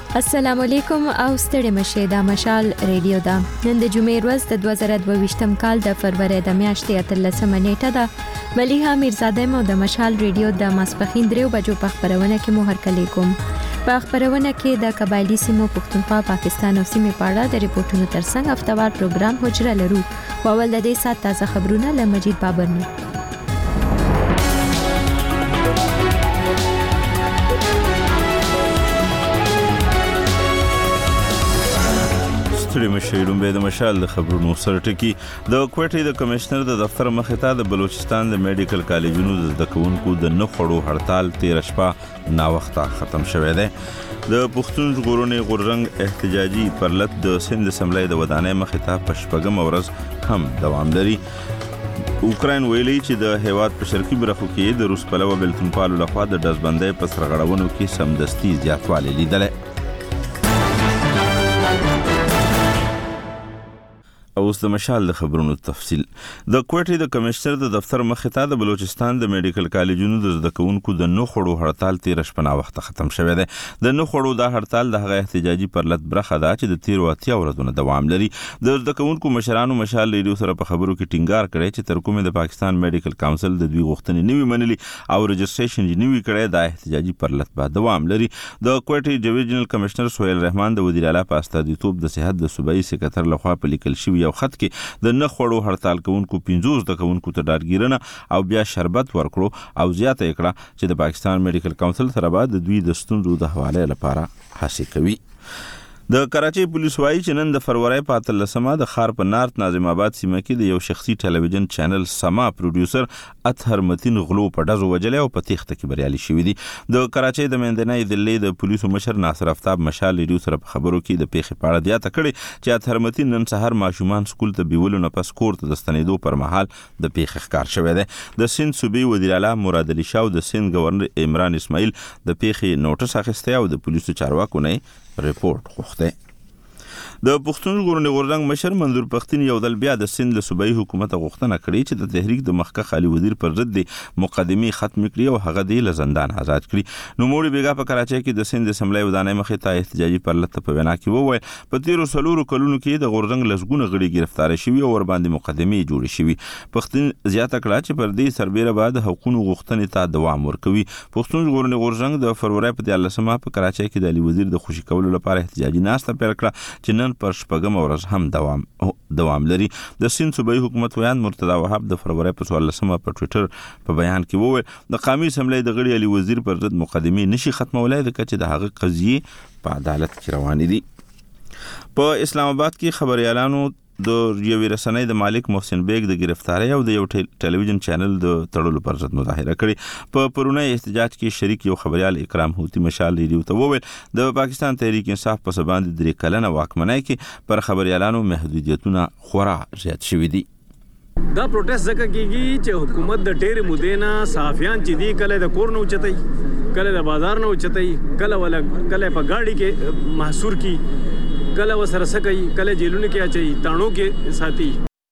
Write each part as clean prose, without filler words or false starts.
السلام علیکم او ستړي مشه د مشال ریډیو دا نن د جمعې ورځ د 2022م کال د فروری د میاشتې 13 نیټه ده مليحه میرزاده مو د مشال ریډیو د ماسپخین 3 بجو په خبرونه کې مو هرکلی کوم په خبرونه کې د قبایلی سیمو پښتونخوا پاکستان او سیمې په اړه د ریپورتونو ترڅنګ هفتوار پروګرام حجره لرو او ول د دې سات تازه خبرونه له مجید بابر نه ستړي مشیرون به د مشال د خبرونو سره ټکی د کوټې د کمشنر د دفتر مخې ته د بلوچستان د میډیکل کالجونو د زده کوونکو د نه خړو هړتال 13 شپه نا وخته ختم شوه دی د پښتون ژغورنې غوررنګ احتجاجي پرلط د سند سملای د ودانۍ مخې ته په شپږم ورځ هم دوام لري اوکراین ویلي چې د هیواد په شرقي برخو کې د روس پلوه بلتونپالو لخوا د ډزبندۍ په سرغړونو کې سمدستي زیاتوالی لیدلی اوس د مشال د خبرونو تفصیل د کوټې د کمشنر د دفتر مخې ته د بلوچستان د میډیکل کالجونو د زده کوونکو د نه خړو هړتال 13 شپه وخت ختم شوه دی د نه خړو د هړتال د هغه احتجاجي پرلط برخه ده چې د 13 ورځې دوام لري د زده کوونکو مشرانو مشال ریډیو سره په خبرو کې ټینګار کړی چې تر کومه د پاکستان میډیکل کونسل د دوی غوښتنې نیوي منلي او رجسټریشن نیوي کړی د احتجاجي پرلط به دوام لري د کوټې ډیویژنل کمشنر سہیل رحمان د وزیر اعلی په استازیتوب د صحت د صوبایي سکرټر لخوا په لیکل شوی یو خط کې د نه خړو هړتال کوونکو 15 د کوونکو ته ډارګیرنه او بیا شربت ورکړو او زیاته کړه چې د پاکستان میډیکل کونسل سره بعد د دوی د ستونزو د حواله لپاره هڅه کوي د کراچۍ پولیس وايي چې نن د فروری په 13مه د خار په نارت ناظم آباد سیمه کې د یو شخصي ټلویزیون چینل سما پروډوسر اطهر متین غلو په ډزو وجلې او په تیښته کې بریالي شوی دی د کراچۍ د منځنۍ دلې د پولیسو مشر ناصر افتاب مشال ریډیو سره په خبرو کې د پیښې په اړه دیاته کړي چې اطهر متین نن سحر ماشومان سکول ته بیولو نه پس کور ته د ستنېدو پر مهال د پیښې ښکار شوی دی د سند صوبې وزیر اعلی مراد علي شاه او د سند گورنر عمران اسماعیل د پیښې نوټس اخیسته او د پولیسو چارواکو نه ریپورت غوښته د پښتون ژغورنې غوررنګ مشر منظور پښتين یو دل بیا د سند له صوبایي حکومت غوښتنه کړې چې د تحریک د مخکښ علي وزیر پر ضد مقدمه ختم کړي او هغه د زندان آزاد کړي نو موړي بیګا په کراچۍ کې د سند سملای ودانۍ مخې ته احتجاجي پرلط په وینا کې وویل په 13 کلونو کې د غوررنګ لسګونه غړي گرفتار شوي او ور باندې مقدمه جوړې شوي پښتون زیاته کړه چې پر دې سربېره بعد حقوقو غوښتنې ته دوام ورکوي پښتون ژغورنې غوررنګ د فروری په 13مه په کراچۍ کې د علي وزیر د خوشي کولو لپاره احتجاجي ناسته پیل کړه چې نن پر شپږم ورځ هم دوام لري د سند صوبایي حکومت ویان مرتضی وهاب د فروری په 14مه په ټوئیټر په بیان کې وویل د قومي اسمبلی د غړي علي وزیر پر ضد مقدمه نشي ختمولای د کچې د هغه قضیه په عدالت کې روانې دي په اسلام آباد کې خبريالانو د یوې رسنۍ د مالک محسن بیگ د گرفتاری او د یو ټلویزیون چینل د تړلو پر ضد مظاهره کړې په پرونی احتجاج کې شریک یو خبريال اکرام هوتی مشال ریډیو ته وویل د پاکستان تحریک انصاف په سباند د 3 کلنه واکمنۍ کې پر خبريالانو محدودیتونه خورا زیات شوي دي دا پروټیست ځکه کیږي چې حکومت د ډېر مودې نه صحافیان چې دي کله د کور نه اوچتای کله د بازار نه اوچتای کله په گاډي کې محصور کی کله وسره سکی کله جیلونه کې اچي تانو کې ساتي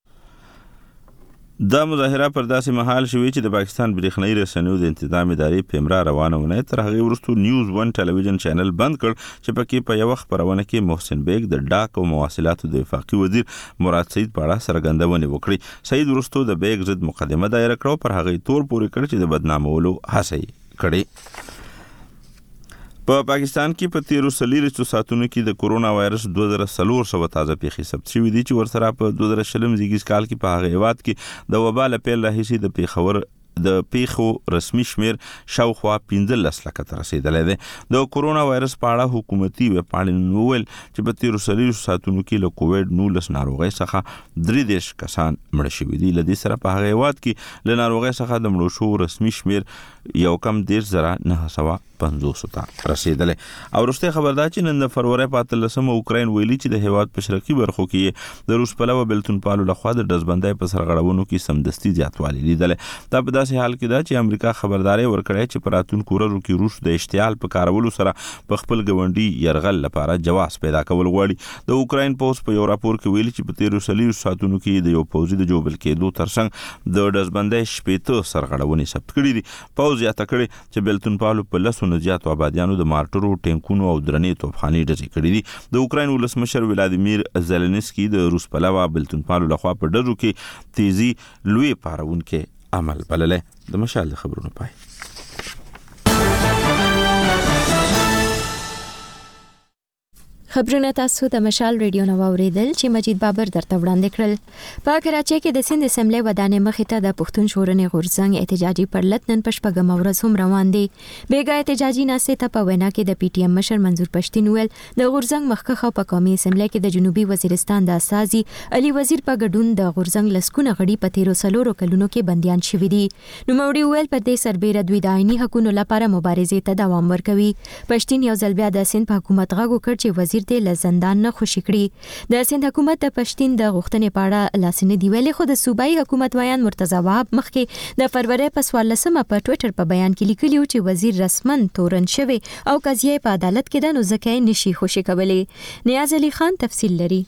دا مظاهره پر داسې مهال شوې چې د پاکستان برېښنایي رسنیو د انتظام ادارې پیمرا روانه ونه تر هغه وروسته نیوز 1 ټلویزیون چینل بند کړ چې پکې په یو خبرونه کې محسن بیگ د ډاک او مواصلاتو د وفاقي وزیر مراد سعید په اړه سرګندونه وکړي سعید وروسته د بیگ ضد مقدمه دایره کړو پر هغه تور پورې کړ چې د بدنامولو هڅه کړي په پاکستان کې په 13 ساعتونو کې د کورونا وایرس 2400 تازه پیښې ثبت شوې دي چې ورسره په 2020 زیږیز کال کې په هغه هیواد کې د وبا له پیل راهیسې د پیښور د پیښو رسمي شمیر شاوخوا 15 لکه ته رسیدلی دی د کورونا وایرس په اړه حکومتي ویبپاڼې وویل چې په 13 ساعتونو کې له کووډ 19 ناروغۍ څخه 33 کسان مړه شوي دي لدې سره په هغه هیواد کې له ناروغۍ څخه د مړو شو رسمي شمیر یو کم 10950 ته رسیدلی او وروسته خبردار چې نن د فروری په 13مه اوکراین ویلي چې د هیواد په شرقي برخو کې د روس پلوه بلتونپالو لخوا د ډزبندۍ په سرغړونو کې سمدستي زیاتوالی لیدلی دا په داسې حال کې ده چې امریکا خبرداري ورکړې چې په راتلونکو ورځو کې روس د اشتعال په کارولو سره په خپل ګاونډي یرغل لپاره جواز پیدا کول غواړي د اوکراین پوز په یو راپور کې ویلي چې په 13 ساعتونو کې د یو پوځي د جوبل کېدو ترڅنګ د ډزبندۍ 15 سرغړونې ثبت کړې دي پوز یاته کړې چې بلتونپالو په 10 لکونو زیاتو آبادیانو د مارټرو ټینکونو او درنې توپخانې ډزې کړې دي. د اوکراین ولسمشر ولادیمیر زيلنسکي د روس پلوه بلتونپالو لخوا په ډزو کې تیزی لوی پارونکې عمل بللې. د مشال خبرونو پای. خبرونه تاسو د مشال ریډیو نو اوریدل چې مجید بابر درته وړاندې کړل. په کراچۍ کې د سند اسمبلی ودانې مخې ته د پښتون شورنې غورځنګ احتجاجي پرلط نن په شپږم ورځ هم روان دي. بیګا احتجاجي ناسې ته په وینا کې د پی ټی ایم مشر منظور پښتين ویل د غورځنګ مخکخه په قومي اسمبلی کې د جنوبي وزیرستان د اساسي علي وزیر په ګډون د غورځنګ لسکونه غړي په 13 کلونو کې بنديان شوي دي. نو موري ویل په دې سربېره دوی د عیني حقوقو لپاره مبارزې ته دوام ورکوي. پښتين یو ځل بیا د سند په حکومت غاګو کړ چې وزیر د زندان نه خوشی کړي. د سند حکومت د پښتين د غوښتنې پاړه لاسنه دی ویلي، خو د صوبایي حکومت ویان مرتضی وهاب مخکې د فروری په 14مه په ټوئیټر په بیان کې لیکلی چې وزیر رسمن تورن شوی او قضیه په عدالت کې د نوځکه نشي خوشی کولی. نیاز علي خان تفصیل لري.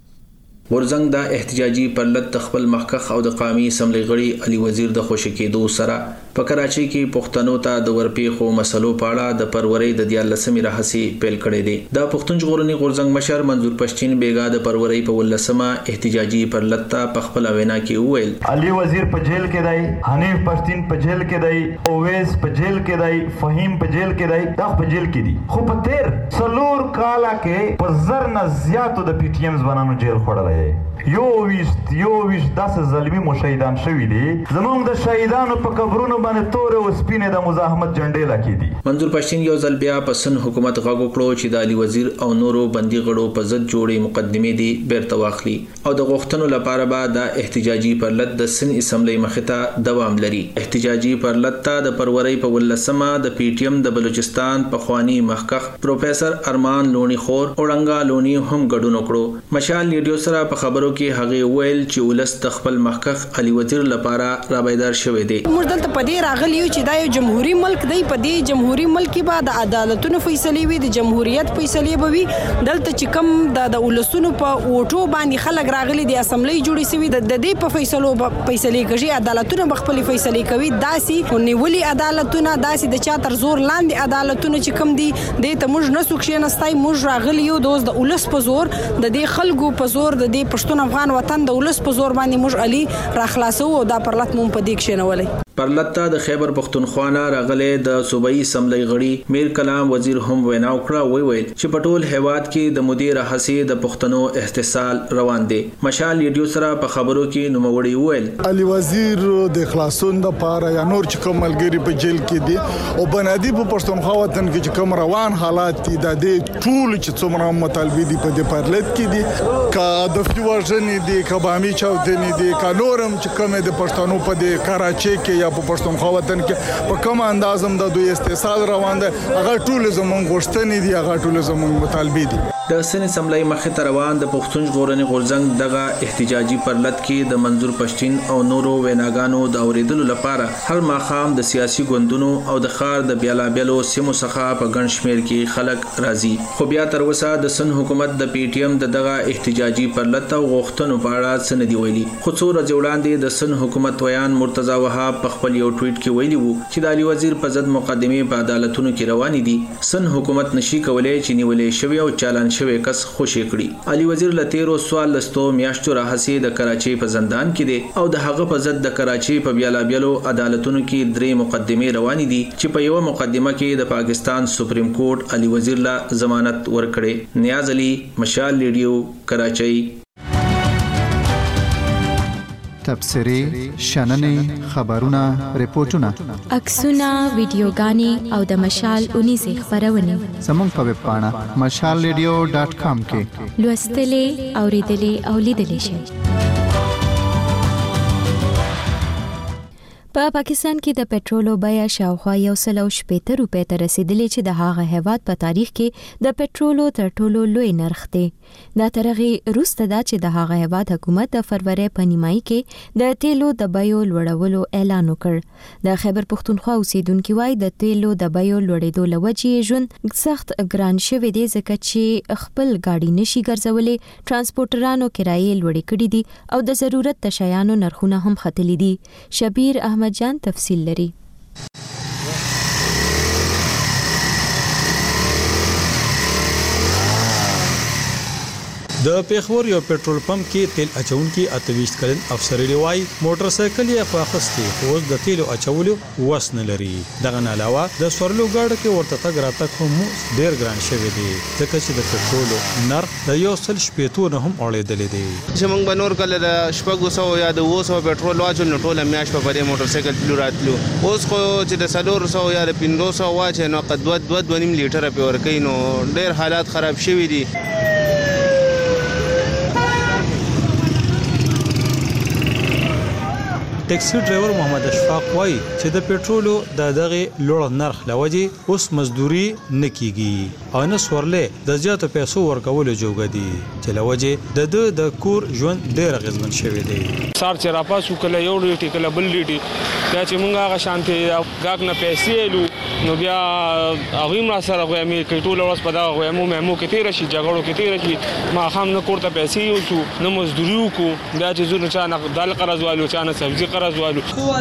غورځنګ د احتجاجي پرلط د خپل مخکخ او د قومي اسمبلی غړي علي وزیر د خوشی کېدو سره په کراچۍ کې پښتنو ته د ورپېښو مسلو په اړه د پروري د 14مې راهسي پیل کړی دی. د پښتون ژغورنې غورځنګ مشر منظور پښتين بیګا د پروري په 18مه احتجاجي پرلط ته په خپل وینا کې وویل علي وزیر په جیل کې دی، حنیف پښتين په جیل کې دی، اویس په جیل کې دی، فهیم په جیل کې دی، دا په جیل کې دي. خو په تیر څلور کاله کې په زر نه زیاتو د پی ټی ایم ځوانانو جیل خوړلی. یو ویشت داسې ظلمي مو شهیدان شوي دي. زمونږ د شهیدانو په قبرونو باندې تورې او سپینې د مزاحمت جنډې لکې دي. منظور پښتين یو ځل بیا په سن حکومت غاګ وکړو چې د علي وزیر او نورو بندي غړو په ضد جوړې مقدمې دي بیرته واخلي او د غوښتنو لپاره به د احتجاجي پرلط د سن اسمبلی مخې ته دوام لري. احتجاجي پرلط ته د پروري په 18مه د پی ټی ایم د بلوچستان په خوانی مخکخ پروفیسر ارمان لونی خور اورنګا لونی هم ګډون وکړو. مشال ریډیو سره په خبرو کې هغه ویل چې ولست خپل مخکخ علي وزیر لپاره رابیدار شوی دی. موږ دلته په دې راغلی یو چې دا یو جمهوریت ملک دی. په دې جمهوریت ملک کې به د عدالتونو فیصلې وي، د جمهوریت فیصلې به وي. دلته چې کوم د ولسونو په ووټو باندې خلک راغلي دي، اسمبلی جوړې سوي، د دې په فیصلو فیصلې کوي. عدالتونه به خپل فیصلې کوي. داسي نیولي عدالتونه، داسي د چا تر زور لاندې عدالتونه چې کوم دي، دې ته موږ نه سو کښېنستای. موږ راغلی یو دوست د ولس په زور، د دې خلکو په زور، د دې پښتون افغان وطن د ولس په زور باندې موږ علي را خلاصو او دا پرلط مون په دې کې شنولای. پرلط ته د خیبر پختونخوا راغلي د صوبایي اسمبلی غړي میر کلام وزیر هم وینا وکړه. ویل چې په ټول هیواد کې د مدیر حسی د پښتنو احتسال روان دي. مشال ریډیو سره په خبرو کې نوموړي ویل علي وزیر د خلاصون د پاره یا نور چې کوم ملګری په جیل کې دي او بنادي په پښتونخوا وطن کې چې کوم روان حالات دي د دې ټول چې څومره مطالبه دي په دې پرلط کې دي، کا د فیوژن دي، کا بامي چاودنې دي، کا نورم چې کوم د پښتنو په دې کراچۍ کې یا په پښتونخوا وطن کې په کوم اندازم د دوی استحصال روان دي، هغه ټول زمونږ غوښتنې دي، هغه ټول زمونږ مطالبې دي. د سن اسمبلی مخې ته روان د پښتون ژغورنې غورځنګ دغه احتجاجي پرلط کې د منظور پښتين او نورو ویناګانو د اوریدلو لپاره هر ماښام د سیاسي ګوندونو او د ښار د بیلابیلو سیمو څخه په ګڼ شمېر کې خلک راځي. خو بیا تر اوسه د سن حکومت د پی ټی ایم دغه احتجاجي پرلط او غوښتنو په اړه څه نه دی ویلي. خو څو ورځې وړاندې د سن حکومت ویان مرتضی وهاب په خپل یو ټویټ کې ویلي وو چې د علي وزیر په ضد مقدمې په عدالتونو کې روانې دي. سن حکومت نشي کولای چې نیولې شوی او چالان شوی کس خوشی کړي. علي وزیر له 13 میاشتو راهسي د کراچۍ په زندان کې دی او د هغه په ضد د کراچۍ په بیلابیلو عدالتونو کې 3 مقدمې روانې دي چې په یو مقدمه کې د پاکستان سپریم کورټ علي وزیر له ضمانت ورکړي. نیاز علي، مشال ریډیو، کراچۍ. تبصرې، شننې، خبرونه، ریپورتونه، عکسونه، ویډیوګانې او د مشال 19 خبرونه زموږ په ویب پاڼه mashalradio.com کې لوستلې، اوریدلې او لیدلې شئ. په پاکستان کې د پټرولو بیه شاوخوا 160 روپۍ ته رسیدلې چې د هغه هیواد په تاریخ کې د پټرولو تر ټولو لوی نرخ دی. دا ترغه روسته دا چې د هغه هیواد حکومت د فروری په نیمایي کې د تیلو د بیو لوړولو اعلان وکړ. د خیبر پختونخوا اوسیدونکو وایي د تیلو د بیو لوړېدو لوجې ژوند سخت ګران شوی دی ځکه چې خپل گاډي نشي ګرځولې، ترانسپورټرانو کرایې لوړې کړې دي او د ضرورت د شیانو نرخونه هم ختلي دي. شبیر احمد جان تفصیل لري. د پیښور یو پېټرول پمپ کې تیل اچونکي 28 کلن افسر لیوای موټر سایکل یې خواخستي اوس د تیلو اچولو وس نه لري. دغه نه علاوه د سورلو ګاډ کې ورته تګ راتګ هم ډیر ګران شوی دی ځکه چې د پېټرول نرخ د 1.8 نه هم اړېدل دي. چې موږ بنور کله د 700 یا د 200 پېټرول واچول نو ټول میاش په دې موټر سایکل تلو راتلو. اوس خو چې د 400 یا د 500 واچ نو قد 2.5 لیټر په ورکې نو ډیر حالات خراب شوی دي. ټیکسي ډرایور محمد اشفاق وایي چې د پېټرولو د دغه لوړ نرخ لوجې اوس مزدوري نه کیږي او نه سورلې د زیاتو پیسو ورکولو جوګه دي چې لوجې د کور ژوند ډېر اغېزمن شوی دی. سار چې راپاسو کله یو ډیټي کله بل ډیټي بیا چې مونږ هغه شانتي غاګ نه پیسې لو نو بیا هغه ما سره غوې مې کټول ورس په دا غوې مو کې تیر شي جګړو کې تیر شي ما هم نه کوړه پیسې یو شو نو مزدوري وکړو بیا چې زونه چا نه دال قرض والو چا نه سبزي قرض والو.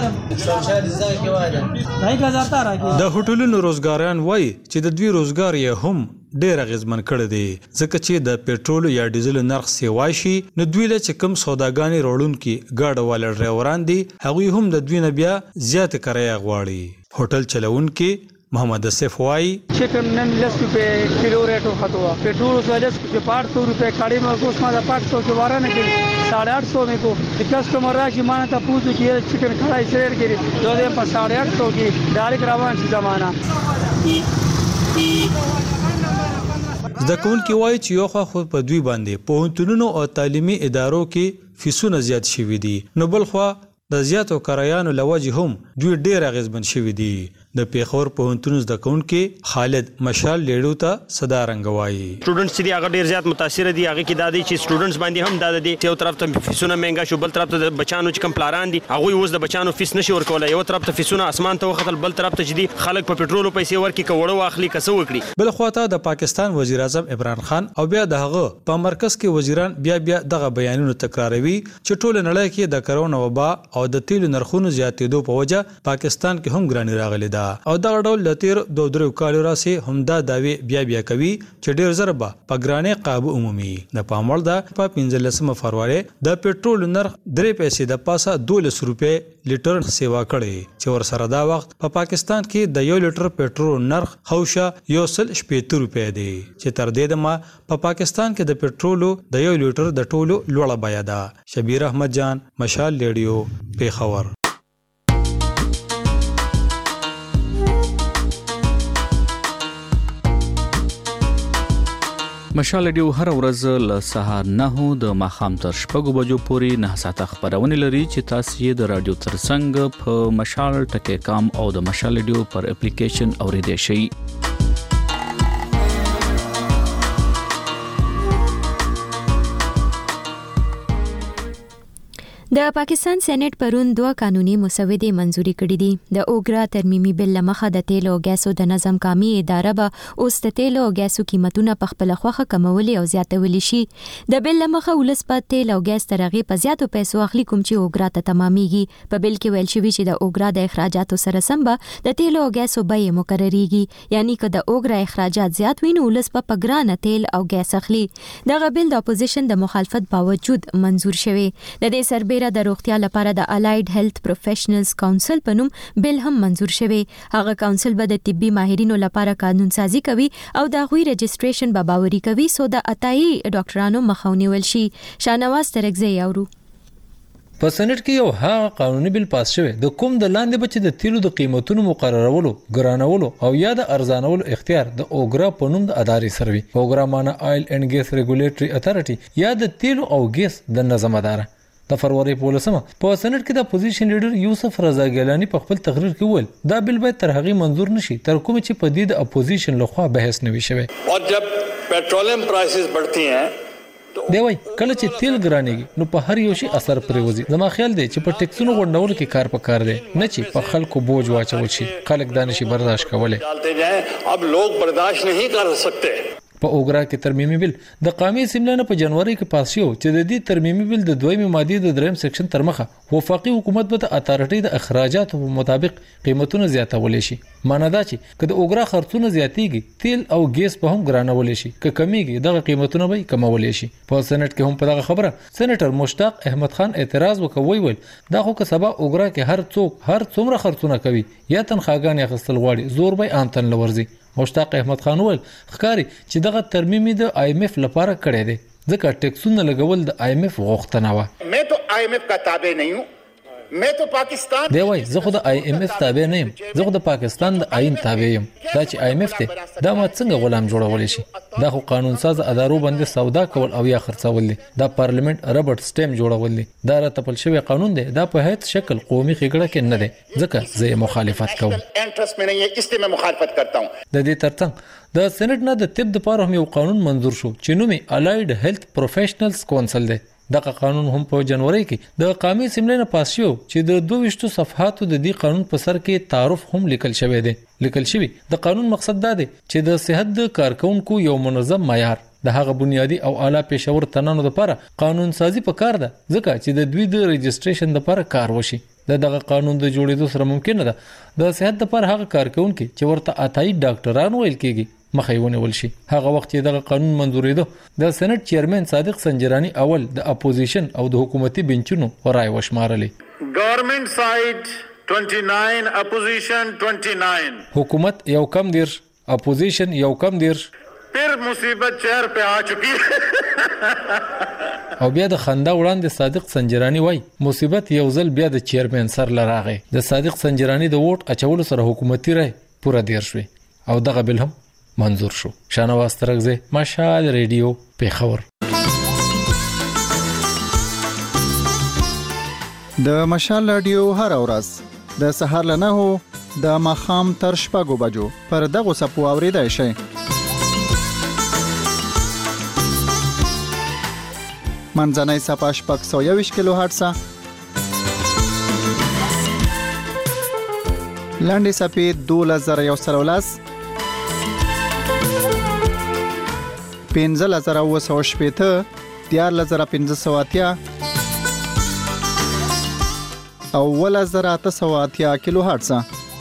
د هوټلونو روزګاران وایي چې د دوی روزګار یې هم ډېر اغېزمن کړی دی ځکه چې د پېټرول یا ډیزل نرخ سیوای شي نو دوی له چې کوم سوداګانې وروړونکي ګاډه والا ډرایوران دي هغوی هم د دوی نه بیا زیات کرایه غواړي. هوټل چلوونکي محمد اسف وائی چکن نن 10 روپے کلو ریٹ خطوا पेट्रोल 500 रुपए गाड़ी में को उसमें 500 के वारा ने 850 में को कस्टमर राशि माना था पूछो कि चिकन खड़ाई शेयर करी जो दे पर 850 की डायरेक्ट रावण जमाना. ځکه کی وایي چې یو خو په دوی باندې پوهنتونونو او تعلیمي ادارو کې فیسونه زیات شوي دي نو بل خو د زیاتو کرایانو لوجه هم دوی ډېر اغېزمن شوي دي. د پیښور پوهنتون زده کوونکي خالد مشال لیډو ته صدا رنگوایي سټوډنټس چې هغه ډیر زیات متاثر دي هغه کې د دې چې سټوډنټس باندې هم د دې یو طرف ته فیسونه مهنګا شو بل طرف ته د بچانو چې کم پلاران دي هغه اوس د بچانو فیس نشي ورکولای یو طرف ته فیسونه اسمان ته وختل بل طرف ته چې دي خلک په پېټرول پیسې ورکي کوړو واخلي کسو وکړي. بل خواته د پاکستان وزیر اعظم عمران خان او بیا دغه په مرکز کې وزیران بیا دغه بیانونه تکراروي چې ټول نړۍ کې د کرونا وبا او د تیلو نرخونو زیاتېدو په وجه پاکستان کې هم ګرانی راغلي ده او دغه ډول د تیر 2 کالو راسي همدا داوی بیا کوي چې ډیر ضربه په ګرانه قابو عمومي د پاموړ د په 15 فروری د پېټرول نرخ 3 پیسې د پاسه 200 روپے لیټر سیوا کړي چې ور سره دا وخت په پاکستان کې د 1 لیټر پېټرول نرخ خوشه 1.8 روپے دی چې تر دې دمه په پاکستان کې د پېټرولو د 1 لیټر د ټولو لوړه بیه ده. شبیر احمد جان مشال ریډیو پیښور. مشال ریډیو هر ورځ له سهار 9 د ماښام تر 6 بجو پورې 9 ساعته خبرونه لري چې تاسو یې د رادیو ترڅنګ په مشال ټکی کام او د مشال ریډیو پر اپلیکیشن اوریدئ شئ. د پاکستان سېنات پرون 2 قانوني مسودې منزوري کړې دي. د اوګرا ترمیمي بل لمخه د تیل او ګیسو د نظم قامي اداره به اوس د تیل او ګیسو قیمتونه په خپل خوخه کمولې او زیاتولې شي. د بل لمخه ولس په تیل او ګیس ترغه په زیاتو پیسو اخلي کوم چې اوګرا ته تمامېږي. په بل کې ویل شوی چې د اوګرا د اخراجاتو سره سم به د تیل او ګیسو بیه مقرریږي یعنی که د اوګرا اخراجات زیات وي نو ولس په ګرانه تیل او ګیس اخلي. دغه بل د اپوزیشن د مخالفت باوجود منزور شوی. د دې سربېره د روغتیا لپاره د الایډ هیلث پروفیشنلز کونسل په نوم بل هم منزور شوی. هغه کونسل به د طبي ماهرینو لپاره قانون سازي کوي او د غوي رجسټریشن به باوري کوي سو د اتایي ډاکټرانو مخاوني ول شي. شانواز ترګزی یورو په سېنات کې یو ها قانوني بل پاس شوی د کوم د لاندې بچ د تیلو د قیمتونو مقررولو ګرانولو او یا د ارزانولو اختیار د اوګرا په نوم د ادارې سروي. اوګرا معنی آیل اینڈ ګیس ریګولیټری اتھارټي یا د تیلو او ګیس د نظم اداره. د فروری په لسمه په سېنات کې د اپوزیشن لیډر یوسف رضا ګیلانی په خپل تقریر کې وویل دا بل باید تر هغه منظور نشي تر کوم چې په دې د اپوزیشن لخوا بحث نه وي شوی. او جب पेट्रोलियम प्राइसेस बढ़ती हैं دی وای کله چې تیل ګرانېږي نو په هر یو شي اثر پرې وځي. زما خیال دی چې په ټیکسونو غونډول کې کار پکار دی نه چې په خلکو بوج واچول شي. خلک دا نشي برداشت کولای. اب لوگ برداشت नहीं कर सकते. په اوګرا کې ترمیمي بل د قومي اسمبلی نه په جنوري کې پاس شو چې د دې ترمیمي بل د دویمه ماده د دریم سیکشن تر مخه وفاقي حکومت به د اتارټي د اخراجاتو په مطابق قیمتونه زیاتول شي. معنی دا چې کله اوګرا خرڅونه زیاتیږي تیل او ګیس په هم ګرانول شي، که کمیږي دغه قیمتونه به کمول شي. په سېنات کې هم په دغه خبره سېنیټر مشتاق احمد خان اعتراض وکوي ویل دا خو که سبا اوګرا کې هر څوک هر څومره خرڅونه کوي یا تنخواګان اخیستل غواړي زور به عام تن لورځي. مشتاق احمد خان ویل ښکاری چې دغه ترمیمي د IMF لپاره کړی دی ځکه ټیکسونه لګول د IMF غوښتنه و. मैं तो IMF का ताबे नहीं हूं, मैं तो पाकिस्तान دی وای زه خو د IMF تابع نه یم، زه خو د پاکستان د آئین تابع یم. دا چې IMF ته دا ما څنګه غلام جوړول شي؟ دا خو قانون ساز ادارو باندې سودا کول او یا خرڅول دي. دا پارلیمنت ربرټ سټیم جوړول دي. دا راتپل شوی قانون دی. دا په هیڅ شکل قومي خګړه کې نه دی ځکه زه مخالفت کوم. इंटरेस्ट में नहीं है, इसलिए मैं मुखालफत करता हूं. د دې ترڅنګ د سېنات نه د طب لپاره هم یو قانون منزور شو چې نوم یې الایډ هیلث پروفیشنلز کونسل دی. دغه قانون هم په جنوري کې د قومي اسمبلی نه پاس شو چې د 22 صفحاتو د دې قانون په سر کې تعارف هم لیکل شوی دی. لیکل شوی د قانون مقصد دا دی چې د صحت د کارکونکو یو منظم معیار د هغه بنیادی او اعلی پېښور تنانو لپاره قانون سازي په کار ده ځکه چې د دوی د رجسټریشن لپاره کار وشي. دغه قانون د جوړېدو سره ممکن ده د صحت لپاره هغه کارکونکو چې ورته اتای ډاکټران ویل کېږي مخایونه ولشي. هغه وخت دغه قانون منزورېده د سېنات چیرمن صادق سنجرانی اول د اپوزیشن او د حکومتي بنچونو رائے وشمارلې. Government side 29, اپوزیشن 29. حکومت یو کم دیر، اپوزیشن یو کم دیر. پھر مصیبت چہر پہ آ چکی او بیا د خندا وړاندې صادق سنجرانی وای مصیبت یو ځل بیا د چیرمن سر لراغه. د صادق سنجرانی د ووټ اچولو سره حکومتي رائے پورا دیر شوی او دغه بل هم منظور شو. شانواز ترغزه، مشال ریډیو، پیښور. د مشال ریډیو هر ورځ د سهار له 9 د ماخام تر 6 بجو پر دغه سپو اوریدای شي. منځنۍ صفه 621 کیلو هرتز، لاندې صفه 2113 15,980 13,580 او 1,880 کیلو هرتز.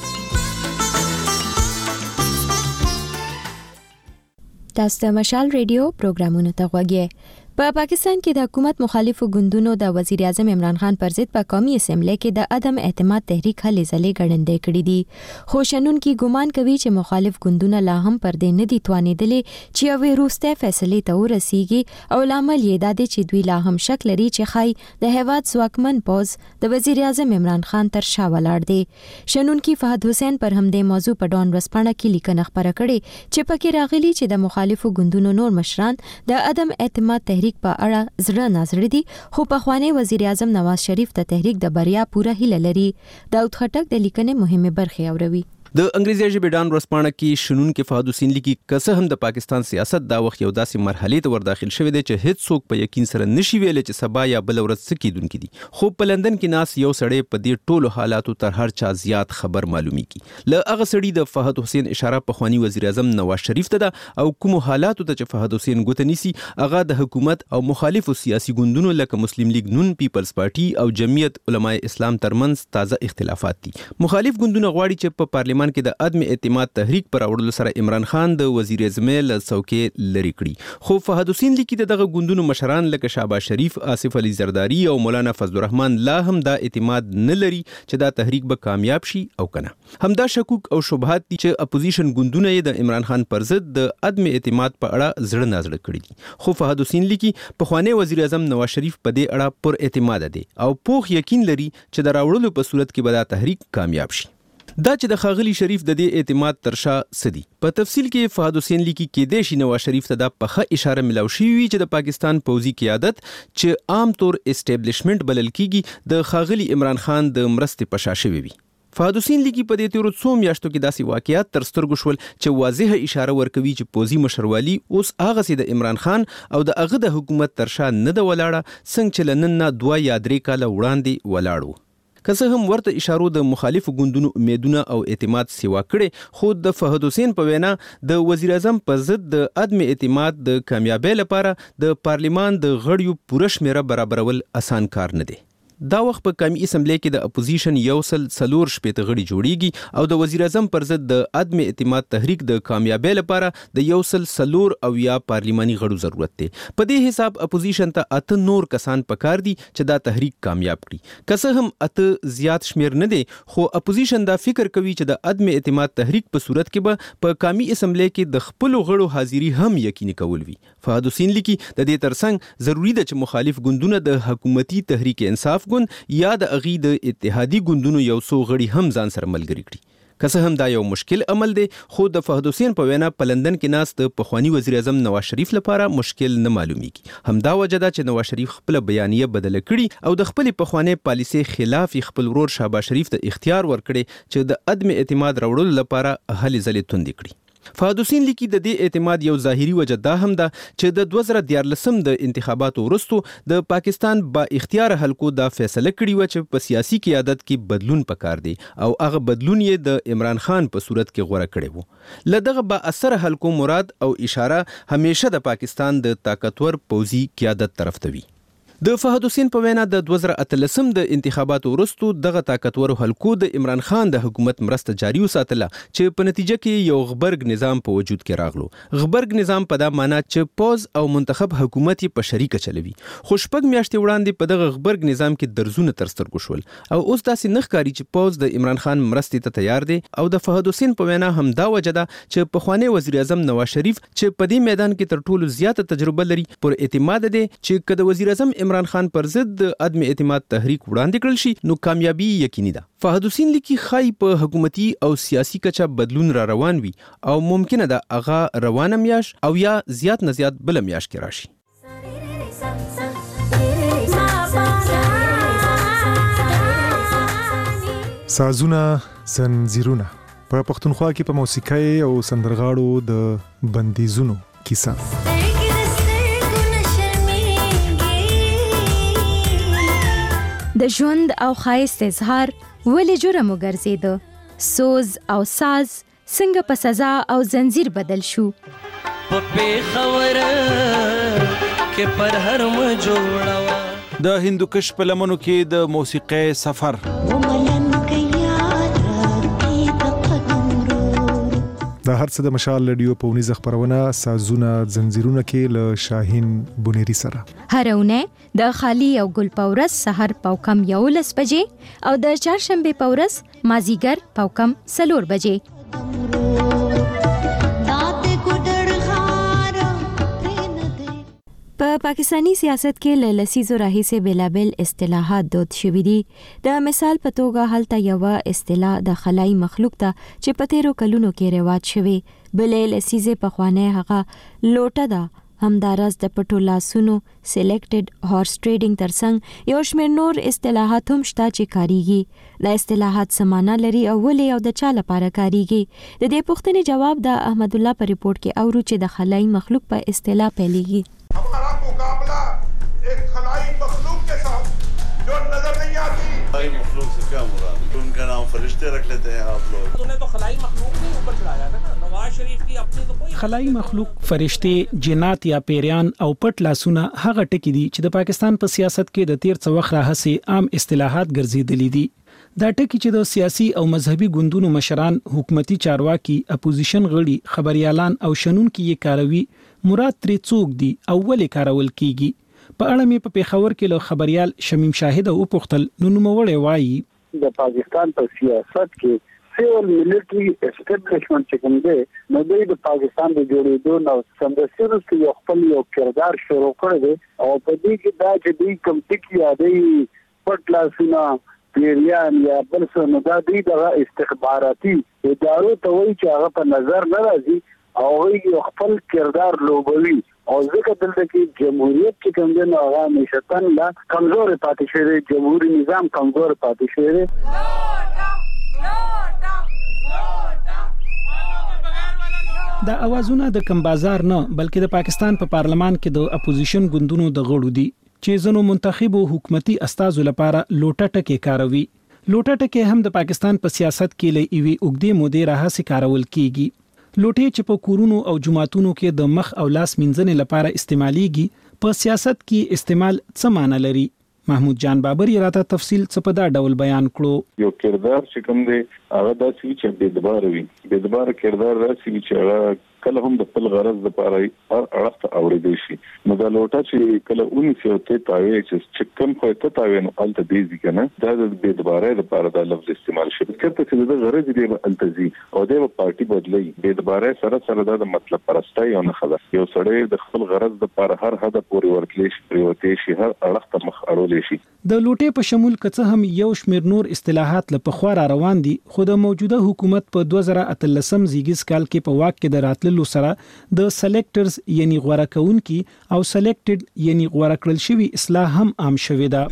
تاسو د مشال ریډیو پروګرامونو ته غوږی. په پاکستان کې د حکومت مخالفو ګوندونو د وزیر اعظم عمران خان پر ضد په قومي اسمبلی کې د عدم اعتماد تحریک هلې ځلې ګړندې کړې دي. خو شنونکي ګومان کوي چې مخالف ګوندونه لا هم پر دې نه دي توانېدلې چې یوې وروستۍ فیصلې ته ورسیږي او لامل یې دا دی چې دوی لا هم شک لري چې ښایي د هیواد ځواکمن پوځ د وزیر اعظم عمران خان تر شا ولاړ دی. شنونکي فهد حسین پر همدې موضوع په ډون ورځپاڼه کې لیکنه خپره کړې چې پکې راغلي چې د مخالفو ګوندونو نور مشران د عدم اعتماد تحریک په اړه زړه نازړه دي، خو پخوانی وزیر اعظم نواز شریف ته تحریک د بریا پوره هیله لري. داود خټک د لیکنې مهمه برخه اوروي. د انګریزي ژبې ډان ورسپانه کې شنونکو فهد حسین لیکي که هم د پاکستان سیاست دا وخت یو داسې مرحله ته ور داخل شوی دی چې هیڅ څوک په یقین سره نشي ویل چې سبا یا بل ورځ څه کیدونکي دي. خو په لندن کې ناس یو سړی په دې ټولو حالاتو تر هر چا زیات خبر معلومیږي. له هغه سړي د فهد حسین اشاره په خواني وزیر اعظم نواز شریف ته ده او کوم حالاتو ته چې فهد حسین ګوت نیسي هغه د حکومت او مخالفو سیاسي ګوندونو لکه مسلم لیگ نون، پیپلز پارټي او جمعیت علماء اسلام ترمنځ تازه اختلافات دي. مخالف ګوندونه غواړي چې په پارلیمان کې د عدم اعتماد تحریک پر اورلو سره عمران خان د وزیر اعظم له څوکۍ لري کړي. خو فهد حسین لیکي دغه ګوندونو مشران لکه شهباز شریف، آصف علي زرداری او مولانا فضل الرحمن لا هم دا اعتماد نه لري چې دا تحریک به کامیاب شي او کنه. همدا شکوک او شبهات دي چې اپوزیشن ګوندونه د عمران خان پر ضد د عدم اعتماد په اړه زړه نازړه کړي دي. خو فهد حسین لیکي په خواني وزیر اعظم نواز شریف په دې اړه پر اعتماد دي او پوخ یقین لري چې د راوړلو په صورت کې به دا تحریک کامیاب شي. دا چې د خاغلی شریف د دې اعتماد ترشا سدي په تفصیل کې فهد حسین لیکي کې د شي نواز شریف ته د پخه اشاره ملو شي چې د پاکستان پوځي قیادت چې عام طور اسټابلیشمنت بلل کیږي د خاغلی عمران خان د مرستې پشا شوی وي. فهد حسین لیکي په دې تیرو څو میاشتو کې داسې واقعیات تر سترګو شول چې واضحه اشاره ورکوي چې پوځي مشروالي اوس هغه سي د عمران خان او د هغه د حکومت ترشا نه د ولاړه څنګه چې لنن 2 یا 3 کال وړاندې ولاړو. که څه هم ورته اشارو د مخالفو ګوندونو امیدونه او اعتماد سیوا کړي، خو د فهد حسین په وینا د وزیر اعظم په ضد د عدم اعتماد د کامیابی لپاره د پارلیمان د غړیو پوره شمیره برابرول اسان کار نه دی. دا وخت په قومي اسمبلی کې د اپوزیشن 104 شپېته غړي جوړیږي او د وزیر اعظم پر ضد د عدم اعتماد تحریک د کامیابی لپاره د 104 او یا پارلیماني غړو ضرورت دی. په دې حساب اپوزیشن ته 8 نور کسان پکار دي چې دا تحریک کامیاب کړي. که څه هم 8 زیات شمیر نه دی، خو اپوزیشن دا فکر کوي چې د عدم اعتماد تحریک په صورت کې به په قومي اسمبلی کې د خپل غړو حاضری هم یقیني کول وي. فهد حسین لیکي د دې ترڅنګ ضروری ده چې مخالف ګوندونه د حکومتي تحریک انصاف ګوند یا د اغي د اتحادي ګوندونو یو څو غړي هم ځان سره ملګری کړي. که څه هم دا یو مشکل عمل دی، خو د فهد حسین په وینا په لندن کې ناست پخوانی وزیر اعظم نواز شریف لپاره مشکل نه معلومیږي. همدا وجه ده چې نواز شریف خپل بیانیه بدله کړي او د خپل پخوانی پالیسي خلاف خپل ورور شهباز شریف ته اختیار ورکړي چې د عدم اعتماد راوړلو لپاره هلې ځلې توندې کړي. فهد حسین لیکي د دې اعتماد یو ظاهري وجه دا هم ده چې د 2014 د انتخاباتو وروسته د پاکستان با اختیار حلقو دا فیصله کړې و چې په سیاسي قیادت کې بدلون پکار دی او هغه بدلون یې د عمران خان په صورت کې غوړه کړی وو. لدغه با اثر حلقو مراد او اشاره همیشه د پاکستان د طاقتور پوځي قیادت طرف ته وي. د فهد حسین په وینا د 2013 د انتخاباتو وروسته دغه طاقتور حلقو د عمران خان د حکومت مرسته جاري وساتله چې په نتیجه کې یو غبرګ نظام په وجود کې راغلو. غبرګ نظام په دا معنی چې پوز او منتخب حکومت په شریکه چلوي. خو شپږ میاشتې وړاندې په دغه غبرګ نظام کې درزونه تر سترګو شول او اوس داسې نه ښکاري چې پوز د عمران خان مرستې ته تیار دی. او د فهد حسین په وینا هم دا وجه ده چې پخوانی وزیر اعظم نواز شریف چې په دې میدان کې تر ټولو زیاته تجربه لري، پر اعتماد دی چې کله وزیر اعظم عمران خان پر ضد د عدم اعتماد تحریک وړاندې کړل شي نو کامیابی یقیني ده. فهد حسین لیکي خای په حکومتي او سیاسي کچه بدلون را روان وي او ممکنه ده اغا روانه میاش او یا زیات نه زیات بل میاش کې راشي. سازونه زنجیرونه په پښتونخوا کې په موسیقۍ او سندرغاړو د بندیزونو کیسه. د ژوند او ښایست اظهار ولې جرم وګرځیده؟ سوز او ساز څنګه په سزا او زنجیر بدل شو؟ په پیښور کې پر هر م جوړوا د هندوکش په لمنو کې د موسیقۍ سفر. دا هر څه د مشال رادیو په ونیزه خبرونه سازونه زنجیرونه کې له شاهین بونيري سره هرونه د خالی او ګل پورس سحر پاوکم 11 بجې او د چهارشنبه پورس مازیګر پاوکم 4 بجې. په پاکستانی سیاست کې له لسیزو راهیسې بلابل اصطلاحات دود شوي دي. د مثال په توګه هلته یو اصطلاح د خلای مخلوق ته چې په تیرو کلونو کې رواج شوی، بلې لسیزه په خوانه هغه لوټه ده. همدارس د پټو لاسونو سلیکټډ هورس ټریډینګ ترڅنګ یو شمېر نور اصطلاحات هم شته چې کاریږي. دا اصطلاحات سمانه لري او ولې او د چا لپاره کاریږي؟ د دې پوښتنې جواب د احمد الله په ریپورت کې اورو چې د خلای مخلوق په اصطلاح پیلېږي. हमारा मुकाबला एक खलाई मखलूक के साथ जो नजर नहीं आती. खलाई मखलूक से क्या मुराद? उनका नाम फरिश्ते रख लेते हैं आप लोग. तूने तो खलाई मखलूक के ऊपर चढ़ाया था ना. नवाज शरीफ की अपनी तो कोई خلای مخلوق فرشته جنات یا پیریان او پټ لاسونه هغه ټکی دي چې د پاکستان په سیاست کې د تیر څو وخت راهسي عام اصطلاحات ګرځیدلې دي. دا ټکی چې د سیاسي او مذهبي ګوندونو مشران، حکومتي چارواکي، اپوزیشن غړي، خبريالان او شنونکي یې کاروي. مراد ترې څوک دي او ولې کارول کیږي؟ په اړه مې په پیښور کې له خبريال شمیم شاهد او پوښتل نو نوموړی وایي د پاکستان په سیاست کې سیول ملټری اسټابلیشمنت چې کوم دی نو د پاکستان د جوړېدو نو سمدستي وروسته یو خپل یو کردار شروع کړی دی او په دې کې دا چې دوی کوم ټکي یادوي پټ لاسونه پیریان یا بل څه نو دا دوی د استخباراتي ادارو ته وایي چې هغه په نظر نه راځي او یو خپل کردار لوبوي او ځکه دلته کې جمهوریت چې کوم دی نو هغه نشتن لا کمزور پاتې شوی، جمهوریت نظام کمزور پاتې شوی. دا اوازونه د کم بازار نه بلکې د پاکستان په پارلمان کې د اپوزیشن ګوندونو د غړو دي چې زنو منتخبو حکومتي استازو لپاره لوټه ټکی کاروي. لوټه ټکی هم د پاکستان په سیاست کې له ایوي اوګدې مودې راهسي کارول کیږي. لوټې چې په کورونو او جماعتونو کې د مخ او لاس مینځنې لپاره استعماليږي په سیاست کې استعمال څه معنی لري؟ محمود جان بابر یې راته تفصیل څه په دا ډول بیان کړو. یو کردار چې کوم دی هغه داسې چې بېدبار وي، بېدبار کردار داسې چې هغه کله هم د خپل غرض لپاره هر اړخ ته اورېدل شي. نو دا لوټه چې کله اونې ته تاوي چې کوم خو ته تاوي نو الته دیږي کنه دا د بېدبارۍ لپاره دا لفظ استعمال شي. کله چې د غرض دی التزي او د پارټي بدلی بېدبارۍ سره سره دا د مطلب پرستۍ او نه خبر یو سړی د خپل غرض لپاره هر هدف پورې ورتلی شي پریوتې شي هر اړخ ته مخ اړول شي. د لوټې په شمول کڅه هم یو شمیر نور اصطلاحات له پخوا را روان دي، خو د موجوده حکومت په 2013 زیږیز کال کې په واک کې د راتللو سره د سلیکټرز یعنی غوړه کوونکی او سلیکټډ یعنی غوړه کړل شوی اصطلاح هم عام شوې ده.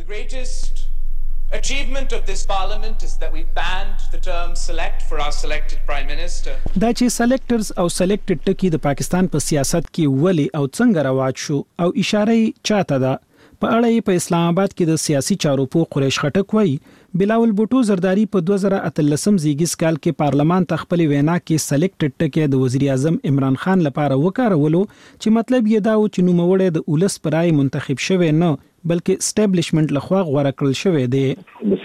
Achievement of this parliament is that we banned the term select for our selected prime minister. دا چې سلیکټرز او سلیکټډ ټکی د پاکستان په سیاست کې ولی او څنګه رواج شو او اشاره چاته ده په اړه په اسلام آباد کې د سیاسي چارو په قریش خټک وایي بلاول بوټو زرداری په 2013 زیږیز کال کې پارلمان ته خپل وینا کې سلیکټډ ټکی د وزیر اعظم عمران خان لپاره وکارولو چې مطلب یې دا و چې نوموړی د اولس پرای منتخب شوی نه بلکې اسټابلیشمنت لخوا غوړه کړل شوی دی. د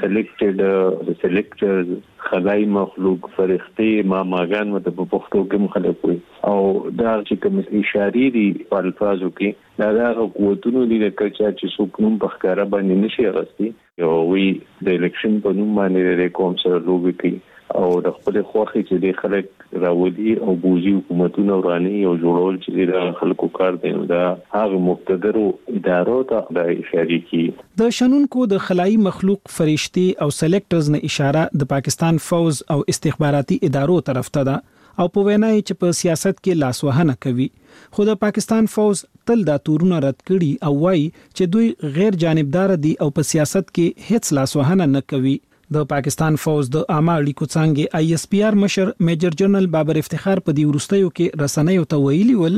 سلیکټرز خدای مخلوق فرښتې ماګان مته په پښتو کې مخالف وي او دا چې کوم اشاره دي په الفاظو کې دا قوتونو دي چې څوک نوم په ښکارا باندې نشي غوښتي یو وی د الیکشن په نوم باندې د کوم سره لوبي کوي او د خپل خوخي چې د خلک راولي او بوزي حکومتونه وراني او جوړول چې د خلکو کار دی دا هغه مقتدرو ادارو ته د اشاره کی. د شنونکو د خلایي مخلوق فرشتي او سلیکټرز نه اشاره د پاکستان فوز او استخباراتي ادارو طرف ته ده او په وینای چې په سیاست کې لاسوهنه کوي. خو د پاکستان فوز تل دا تورونه رد کړي او وایي چې دوی غیر جانبدار دي او په سیاست کې هیڅ لاسوهنه نه کوي. د پاکستان فوز د عامه اړیکو څنګه آی اس پی آر مشر میجر جنرال بابر افتخار په دی ورستیو کې رسنیو ته ویلي ول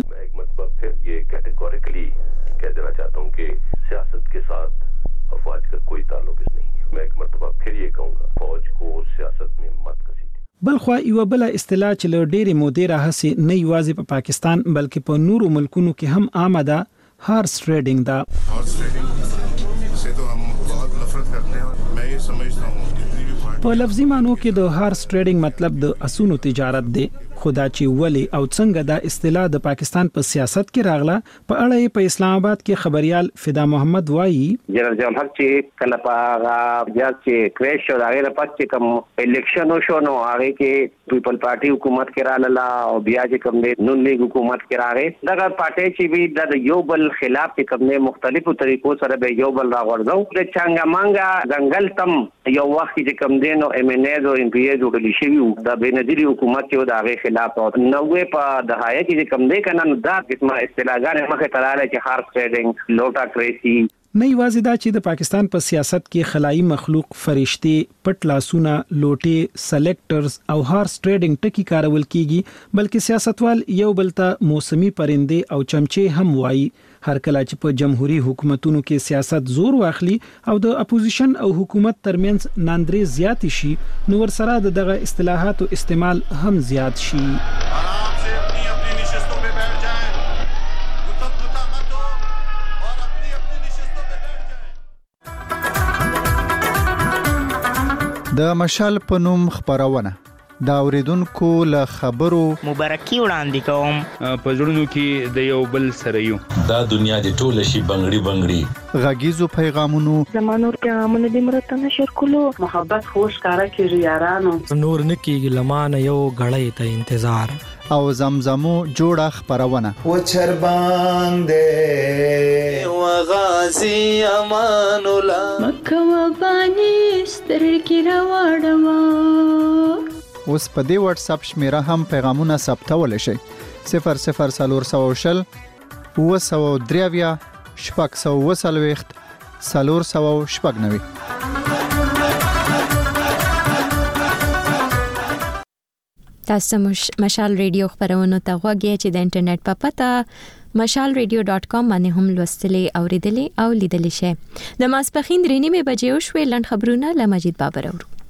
ये कैटेगोरिकली कह देना चाहता हूँ कि सियासत के साथ अफवाज का कोई ताल्लुक नहीं है. मैं एक मर्तबा फिर ये कहूँगा फौज को सियासत में मत घसीटें. بلخوا یو بل اصطلاح چې له ډېرې مودې راهسي نه یوازې په پاکستان بلکې په نورو ملکونو کې هم عامه ده هارس ټریډینګ ده. हॉर्स ट्रेडिंग से तो हम बहुत नफरत करते हैं और मैं ये समझता हूँ په لفظي معنی کې د هارس ټریډینګ مطلب د اسونو تجارت دی. خدا چې ولی او څنګه دا اصطلاح د پاکستان په سیاست کې راغله په اړه په اسلام آباد کې خبريال فدا محمد وایي جنرال جان حق چې کله پاغه بیا چې کریش او هغه پات چې کوم الیکشن شو نو هغه کې پیپل پارټي حکومت کې رااله او بیا چې کوم نون لیگ حکومت کې راغې دا پارټي چې وی د یو بل خلاف چې کوم مختلفو طریقو سره به یو بل راغورځو د چنګا مانګا ځنګل تم یو وخت چې کوم دینو ام ان ای او ام پی ای جوړلی شي د بنظیری حکومت کې د هغه خلاف او نوې په دهایه کې کوم دی کنه دا قسمه اصطلاحګان مخه تراله چې هارس ټریډینګ لوټا کریسی نه یوازې دا چې د پاکستان په سیاست کې خلایي مخلوق فرشتي پټ لاسونه لوټي سلیکټرز او هارس ټریډینګ ټکی کارول کیږي بلکې سیاستوال یو بل ته موسمي پرنده او چمچې هم وایي. هر کله چې په جمهوریت حکومتونو کې سیاست زور واخلي او د اپوزیشن او حکومت ترمنځ ناندري زیات شي نو ورسره دغه اصطلاحاتو استعمال هم زیات شي. د مشال په نوم خبرونه دا اوریدونکو له خبرو مبارکي وړاندې کوم په ژوندونو کې د یو بل سره یو دا دنیا د ټوله شي بنگړي غږیزو پیغامونو زمانور پیغامونه د مرته نشر کولو محبت خوش کارا کې یارانو نور نکیږي لمانه یو غړې ته انتظار او زمزمو جوړه خبرونه و چر باندې و غازی امان الله مکه و بانی سترګې راوړم. اوس په دې واتس اپ شمیره هم پیغامونه ثبتول شي 0040 203 شپږ تاسو مشال ریډیو خبرونه ته غوږی چې د انټرنیټ په پته mashalradio.com باندې هم لوستلې اوریدلې او لیدلې شئ. د ماسپخین 3:30 بجې او شوي لند خبرونه له مجید بابر اورو.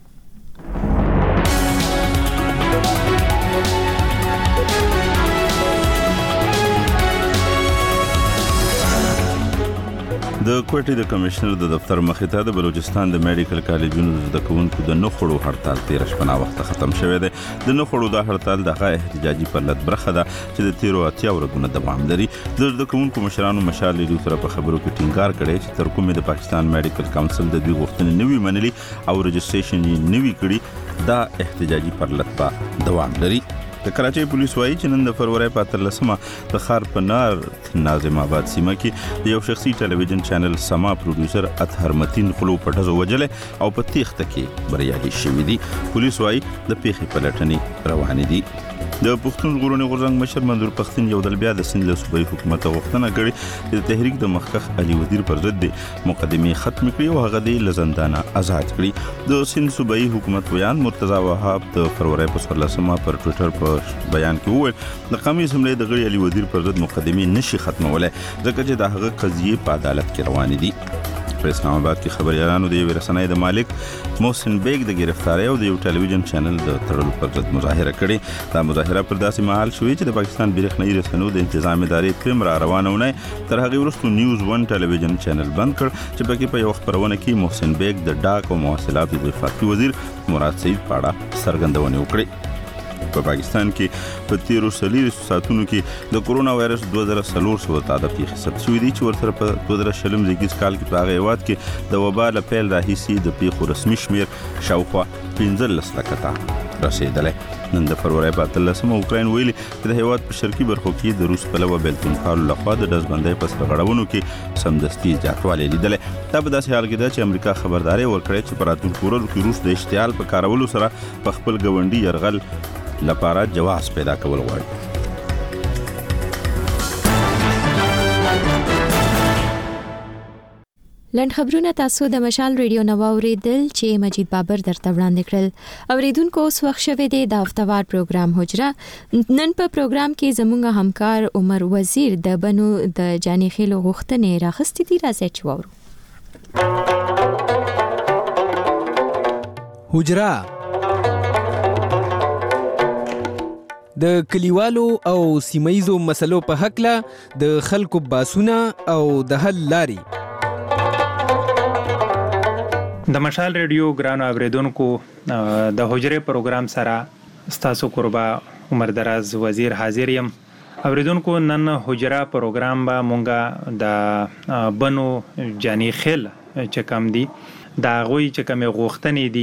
د کوټې د کمشنر د دفتر مخې ته د بلوچستان د میډیکل کالجونو د کوونکو د نخړو هړتال 13 شپه وخت ختم شوی دی. د نخړو د هړتال دغه احتجاجي پرلط برخه ده چې د 13 ورځې دوام لري. د کوونکو مشرانو مشال لیدو سره په خبرو کې ټینګار کړی چې تر کومه د پاکستان میډیکل کونسل د دوی غوښتنې نوي منلي او رجسټریشن یې نوي کړي، دا احتجاجي پرلط په دوام لري. د کراچۍ پولیس وایي چې نن د فروری په 13مه د ښار په نار ناظم آباد سیمه کې د یو شخصي ټلویزیون چینل سما پروډوسر اطهر متین خلو په ډزو وجلې او په تیښته کې بریالي شوي دي. پولیس وایي د پیښې پلټنې روانې دي. د پښتون ژغورنې غورځنګ مشر منظور پښتون یو ځل بیا د سند له صوبایي حکومت غوښتنه کړې چې د تحریک د مخکښ علي وزیر پر ضد مقدمې ختم کړي او هغه د لزندانه آزاد کړي. د سند صوبایي حکومت ویان مرتضی وهاب د فروری په 14مه پر ټوئیټر په بیان کې وویل د قومي اسمبلی د غړي علي وزیر پر ضد مقدمې نشي ختمولای ځکه چې د هغه قضیې په عدالت کې روانې دي. په اسلام آباد کې خبريالانو د ورسنۍ د مالک محسن بیگ د گرفتاری او د یو ټلویزیون چینل د تړلو پر ضد مظاهره کړې. دا مظاهره پر داسې مهال شوې چې د پاکستان برېښنایي رسنیو د انتظام ادارې پرم را روانونه تر هغه وروسته نیوز 1 ټلویزیون چینل بند کړ چې پکې په یو خبرونه کې محسن بیگ د ډاک او مواصلات د وفاقي وزیر مراد سعید پاړه څرګندونه وکړه. په پاکستان کې په 13 ساعتونو کې د کورونا وایرس 2400 تعداد پیښې ثبت شوې دي چې ورسره په 2020 کال کې په هغه هیواد کې د وبا له پیل راهیسې د پیښو رسمي شمیر شاوخوا 15 لکه ته رسیدلی. نن د فروری په 13مه اوکراین ویلي چې د هیواد په شرقي برخو کې د روس پلوه بیلتونکارو لخوا د ډزبندۍ په سرغړونو کې سمدستي زیاتوالی لیدلی. دا په داسې حال کې ده چې امریکا خبرداری ورکړې چې په راتلونکو ورځو کې روس د اشتعال په کارولو سره په خپل ګاونډي یرغل لپاره جواز پیدا کول غواړي. لنډ خبرونه تاسو د مشال ریډیو نو اوریدل چې مجید بابر درته وړاندې کړل. اوریدونکو اوس وخت شوه دی د هفتوار پروګرام حجره. نن په پروګرام کې زموږ همکار عمر وزیر د بنو د جانی خېلو غوښتنې راخستې دي. راځي چې وورو. حجره د کلیوالو او سیمایزو مسلو په حق له د خلکو باسونه او د حل لاري. د مشال ریډیو ګرانو اوریدونکو د حجره پروګرام سره ستاسو قربا عمر دراز وزیر حاضر یم. اوریدونکو نن حجره پروګرام با مونږه د بنو جانی خیل چې کم دي دا غوي چې کم غوښتنې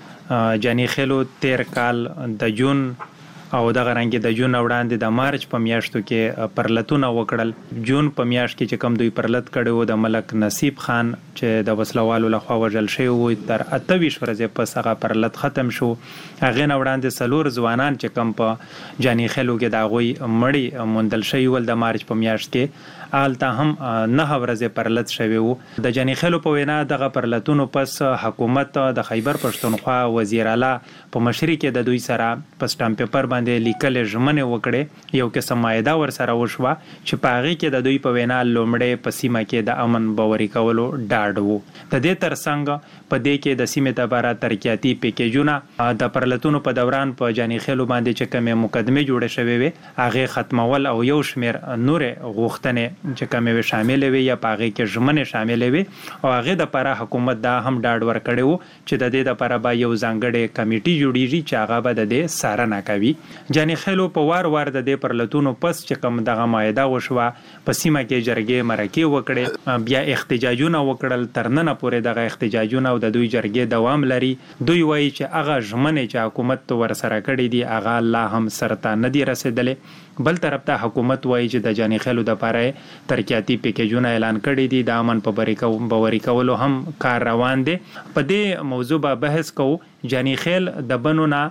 دي جانی خیلو 13 کال د جون او د غرانګي د جون وړاندې د مارچ په میاشتو کې پرلتونه وکړل. جون په میاشت کې چې کم دوی پرلت کړو د ملک نصیب خان چې د وسلوالو لخوا وژل شوی و تر 28 ورځې پس هغه پرلت ختم شو. هغه نه وړاندې سلور ځوانان چې کم په جانی خلو کې دا غوي مړی موندل شوی ول د مارچ په میاشت کې آلته هم 9 ورځې پرلت شوی وو. د جانی خلو په وینا دغه پرلتونو پس حکومت د خیبر پښتونخوا وزیر اعلی په مشرۍ کې د دوی سره په سټامپ پیپر باندې لیکل ژمنه وکړي. یو قسم مایده ور سره وشوه چې په هغه کې د دوی په وینا لومړی په سیمه کې د امن باوري کولو ډاډ وو. د دې ترڅنګ په دې کې د سیمې لپاره ترقیاتي پیکیجونه د پرلتونو په دوران په جانی خلو باندې چې کومه مقدمه جوړه شوې وي هغه ختمول او یو شمیر نور غوښتنې چې کومه شامل وي یا په هغه کې ژمنه شامل وي او هغه د لپاره حکومت دا هم ډاډ ورکړي وو چې د دې لپاره به یو ځانګړی کمیټي جوړیږي چې هغه به د دې څارنه کوي. جانی خلو په وار د دې پرلتونو پس چې کوم دغه مایده وشوه په سیمه کې جرګې مرکې وکړي بیا احتجاجونه وکړل. ترننه پورې دغه احتجاجونه او د دوی جرګې دوام لري. دوی وایي چې هغه ژمنې چې حکومت ور سره کړې دي هغه لا هم سرته نه دي رسیدلې. بل طرف ته حکومت وایي چې د جانی خلو د لپاره ترقیاتي پیکیجونه اعلان کړي دي. د امن په باوري کولو هم کار روان دي. په دې موضوع به بحث کوو. جانی خیل د بنونه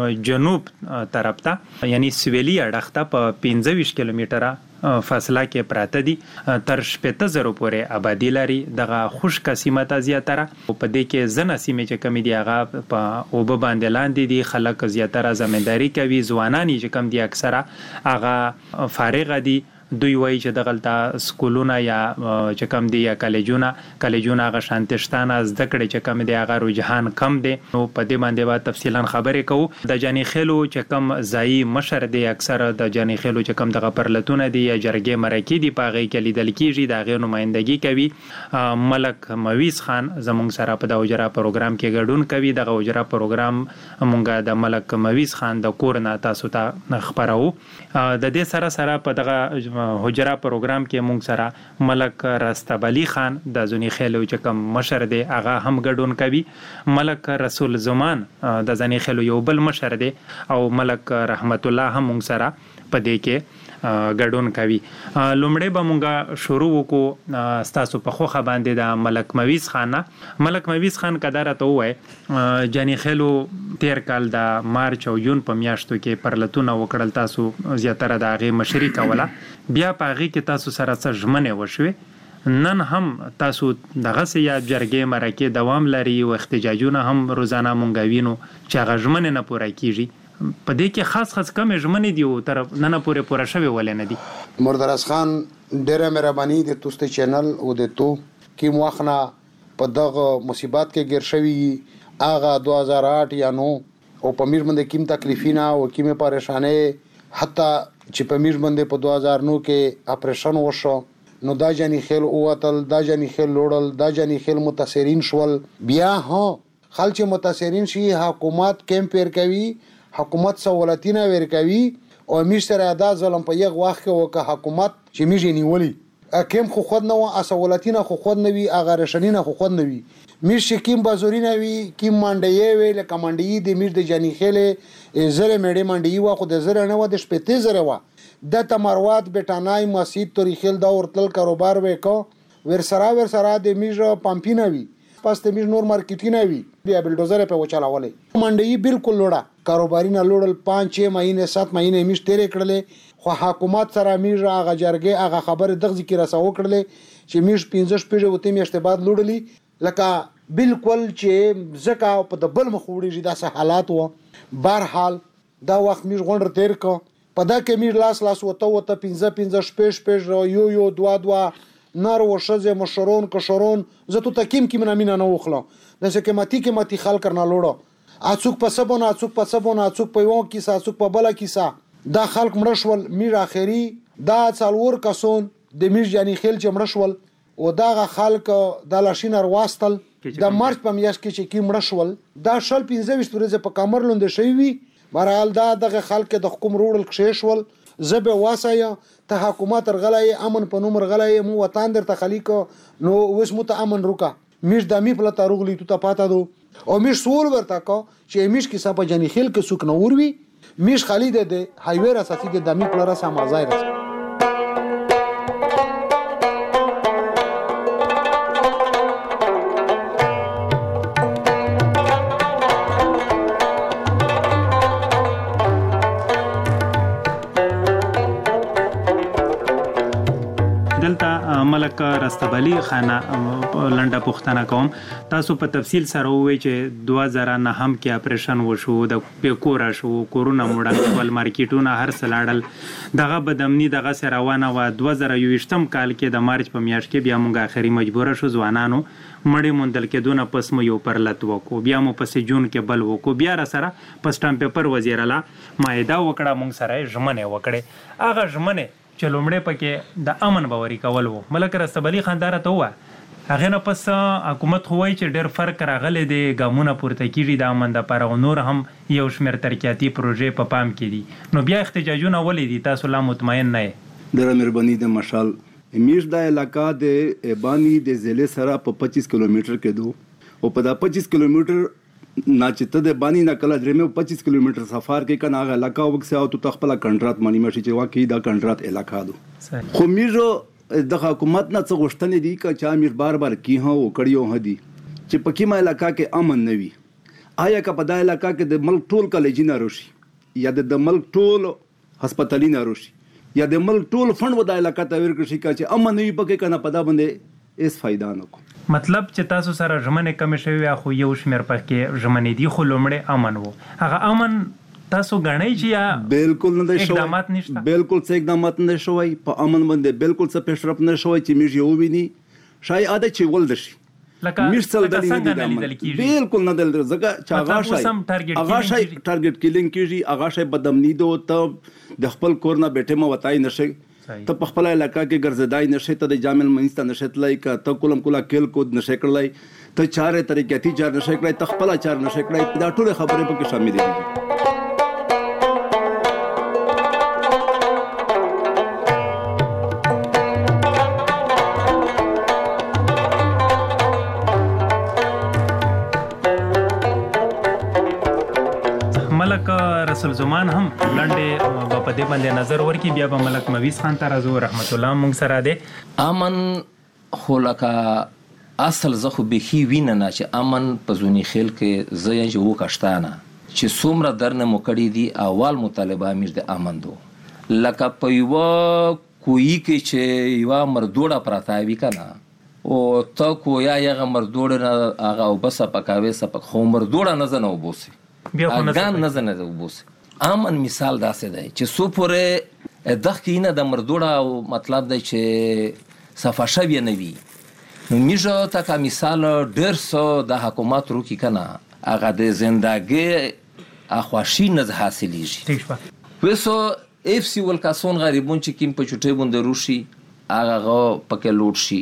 جنوب طرف ته یعنی سویلی اړخته په 25 کیلومتره فاصله کې پراته دي. تر 70,000 پورې آبادی لري. دغه خشک سیمه ته زیاتره په دې کې زنه سیمه چې کمی دی هغه په اوب باندې لاندې دي. خلک زیاتره زمینداری کوي. ځوانان چې کم دي اکثره هغه فارغ دي دوی وایي چې دغلته سکولونه یا چې کم دي یا کالجونه هغه شانتشتانه زده کړې چې کم دي هغه رجحان کم دی. نو په دې باندې به تفصیلا خبرې کوو. د جاني خیلو چې کم ځایي مشر دی اکثر د جاني خیلو چې کم دغه پرلتونه دي یا جرګې مرکې دي په هغې کې لیدل کېږي، د هغې نمایندګي کوي. ملک مویز خان زموږ سره په د حجره پروګرام کې ګډون کوي. دغه حجره پروګرام مونږ د ملک مویز خان د کور نه تاسو ته خبرو. د دې سره سره په دغه حجره پروګرام کې مونږ سره ملک رستبلی خان د ځنی خیلو چې کوم مشر دی هغه هم ګډون کوي. ملک رسول زمان د ځنی خیلو یو بل مشر دی او ملک رحمت الله هم مونږ سره په دې کې ګډون کوي. لومړی به مونږ شروع وکړو ستاسو په خوخه باندې د ملک مویز خان. ملک مویز خان کدار ته وای جاني خیلو تیر کال د مارچ او جون په میاشتو کې پرلتونه وکړل، تاسو زیاتره د هغې مشري کوله، بیا په هغې کې تاسو سره څه ژمنې وشوې. نن هم تاسو دغسې یا جرګې مرکې دوام لري او احتجاجونه هم روزانه مونږ وینو چې هغه ژمنې نه پوره کیږي. په دې کې خاص کمې ژمنې دي او تر نن پورې پوره شوې ولې نه دي؟ مردراز خان ډېره مهرباني د توسته چینل او د تو کې موخنه په دغه مصیبت کې ګیر شوی هغه 2008 یا 9 او په میر باندې کیم تکلیفینا او کیمه پریشانه حتی چې په میر باندې په 2009 کې اپریشن وشو. نو دا جاني خیل اوتل، دا جاني خیل لوړل، دا جاني خیل متاثرین شول. بیا خلک متاثرین شي حکومت کیمپیر کوي، حکومت سہولتونه ورکوي او امیر سره دا ظلم په یغ وخت کې وکه حکومت چې میږي نیولي کم خو خود نه و سہولتونه خو خود نه وي اغه رشنینه خو خود نه وي میر شکیم بازورینه وي کیم منډي وي لکه منډي د میر د جاني خېله زره مېډه منډي و خو د زره نه و د شپته زره و د تمروات بټانای مسجد تاریخل دا ورتل کاروبار وکړه ورسره د میر پمپینه وي پس د میر نور مارکیټینه وي بیا بلډوزر په وچلاولې منډي بالکل لوړه کاروباري نه لوړل 5-6 مهینه 7 مهینه میش تیرې کړلې خو حکومت سره میر هغه جرګه هغه خبر دغه ذکر رساو کړلې چې میش 15 پیژه وته میشته بعد لوړلې لکه بالکل چې زکه په د بل مخ وړي داسې حالات و. بهرحال دا وخت میر غونډه تیر کو په دا کې میر لاس وته 15 شپږ یو 2 نار وشزه مشرون کشرون زه تو تکیم کی منامینه نه وخلا دسه کې ماتی خال کرنا لوړو اڅوک په سبونه اڅوک په یو کیسه اڅوک په بل کیسه دا خلق مړشول میر اخیری دا څلور کسون د میر جاني خیل چې مړشول او دا خلق د لاشینر واستل د مارچ په میاشت کې چې کی مړشول دا شل 15 ورځې په کمرلوند شوی وي. بهرحال دا دغه خلق د حکومت روړل کښې شول زبه واسایا ته حکومت رغلای امن په نوم رغلای مو وطن در تخلیق نو وس مت امن روکا میر د می په تاروغلی تو پاتا دو او میر سول ورتا کو چې میش کې صاحب جاني خیل کې سوک نور وی میش خالد د هایویر اساسي د دمی پلرا سمازای ملک رستبلی خان لنډه پوښتنه کوم تاسو په تفصیل سره وایي چې 2009 هم کې اپریشن وشو د پیکورا شو کورونا موډل ول مارکیټونه هر سلاړل دغه بدامنی دغه سره روانه و 2021م کال کې د مارچ په میاشت کې بیا موږ اخري مجبور شو ځوانانو مړی مندل کې دونه پس مو یو پرلت وکړو بیا مو پسې جون کې بل وکړو بیا را سره په سټامپ پیپر وزیر الله مایده وکړه موږ سره ژمنه وکړه هغه ژمنه چې لومړی پکې د امن باوري کول وو. ملک رستبلی خاندار ته وه هغې نه پس حکومت خو وایي چې ډېر فرق راغلی دی ګامونه پورته کېږي د امن دپاره او نور هم یو شمېر ترقیاتي پروژې په پام کې دي نو بیا احتجاجونه ولې دي تاسو لا مطمئن نه یې؟ ډېره مهرباني د مشال میش دا علاقه د بانی د ضلع سره په 25 کیلومتر کې دو او په دا 25 کیلومتر ناچته د بانی نه کله درمه 25 کیلومتر سفر کې کنه هغه علاقه وکسه او تو خپل کنټرات مانی مشي چې واقعي دا کنټرات علاقه دو خو میرو د حکومت نه څه غوښتنې دي چې چا میر بار کی هو کړیو هدي چې پکې ما علاقه کې امن نه وي آیا که په دا علاقه کې د ملک ټول کالجینه روشي یا د ملک ټول هسپتالینه روشي یا د ملک ټول فند ودا علاقه ته ورکړي چې امن نه وي پکې کنه پدا باندې اس فائدہ نه کو مطلب چې تاسو سره ژمنه کم شوی خو یو شمیر پکې ژمنې دي خو لومړی امن وو هغه امن تاسو غنئ چې یا بالکل نه شوی اقدامات نشته بالکل څه اقدامات نه شوی په امن باندې بالکل څه پیشرفت نه شوی چې موږ یو ویني شاید عادت چې ول دشي لکه څنګه نه لیدل کیږي بالکل نه لیدل ځکه چې هغه شای ټارګټ کیلینګ کیږي هغه شای بدامنی دو ته د خپل کور نه بیٹه ما وتاي نشي ته په خپل علاقہ کې ګرځدای نشي ته د جامل منځ ته نشتلای کا ته کولا کېل کود نشي کړلای ته چارې طریقې تی چار نشي کړای ته خپل چار نشي کړای دا ټول خبرې په کې شامل دي رسول زمان هم لنډه په دې باندې نظر ورکړي بیا به ملک مویز خان ته راځو رحمت الله مونږ سره دی امن خو لکه اصل زه خو بخي وینه نه چې امن په زونی خیل کې زه یې جو کښتانه چې څومره درنه مکړی دي اول مطالبه امیر د امن دو لکه په یو کوی کې چې یو مردوړه پراتاوي کنه او تا کو یا مردوړه نه هغه وبس پکاوي سپک خو مردوړه نه زنه وبوسي بیا خو نه زنه وبوسي امن مثال داسې دی چې سو پورې دغه کینه د مردوړه او مطلب دی چې صفه شوی نه وي نو میجو تا کا مثال ډیر سو د حکومت رو کی کنه هغه د زندګي اخواشي نه حاصلېږي وسو اف سی ول کاسون غریبون چې کیم په چټي بوند روشي هغه پکې لوټ شي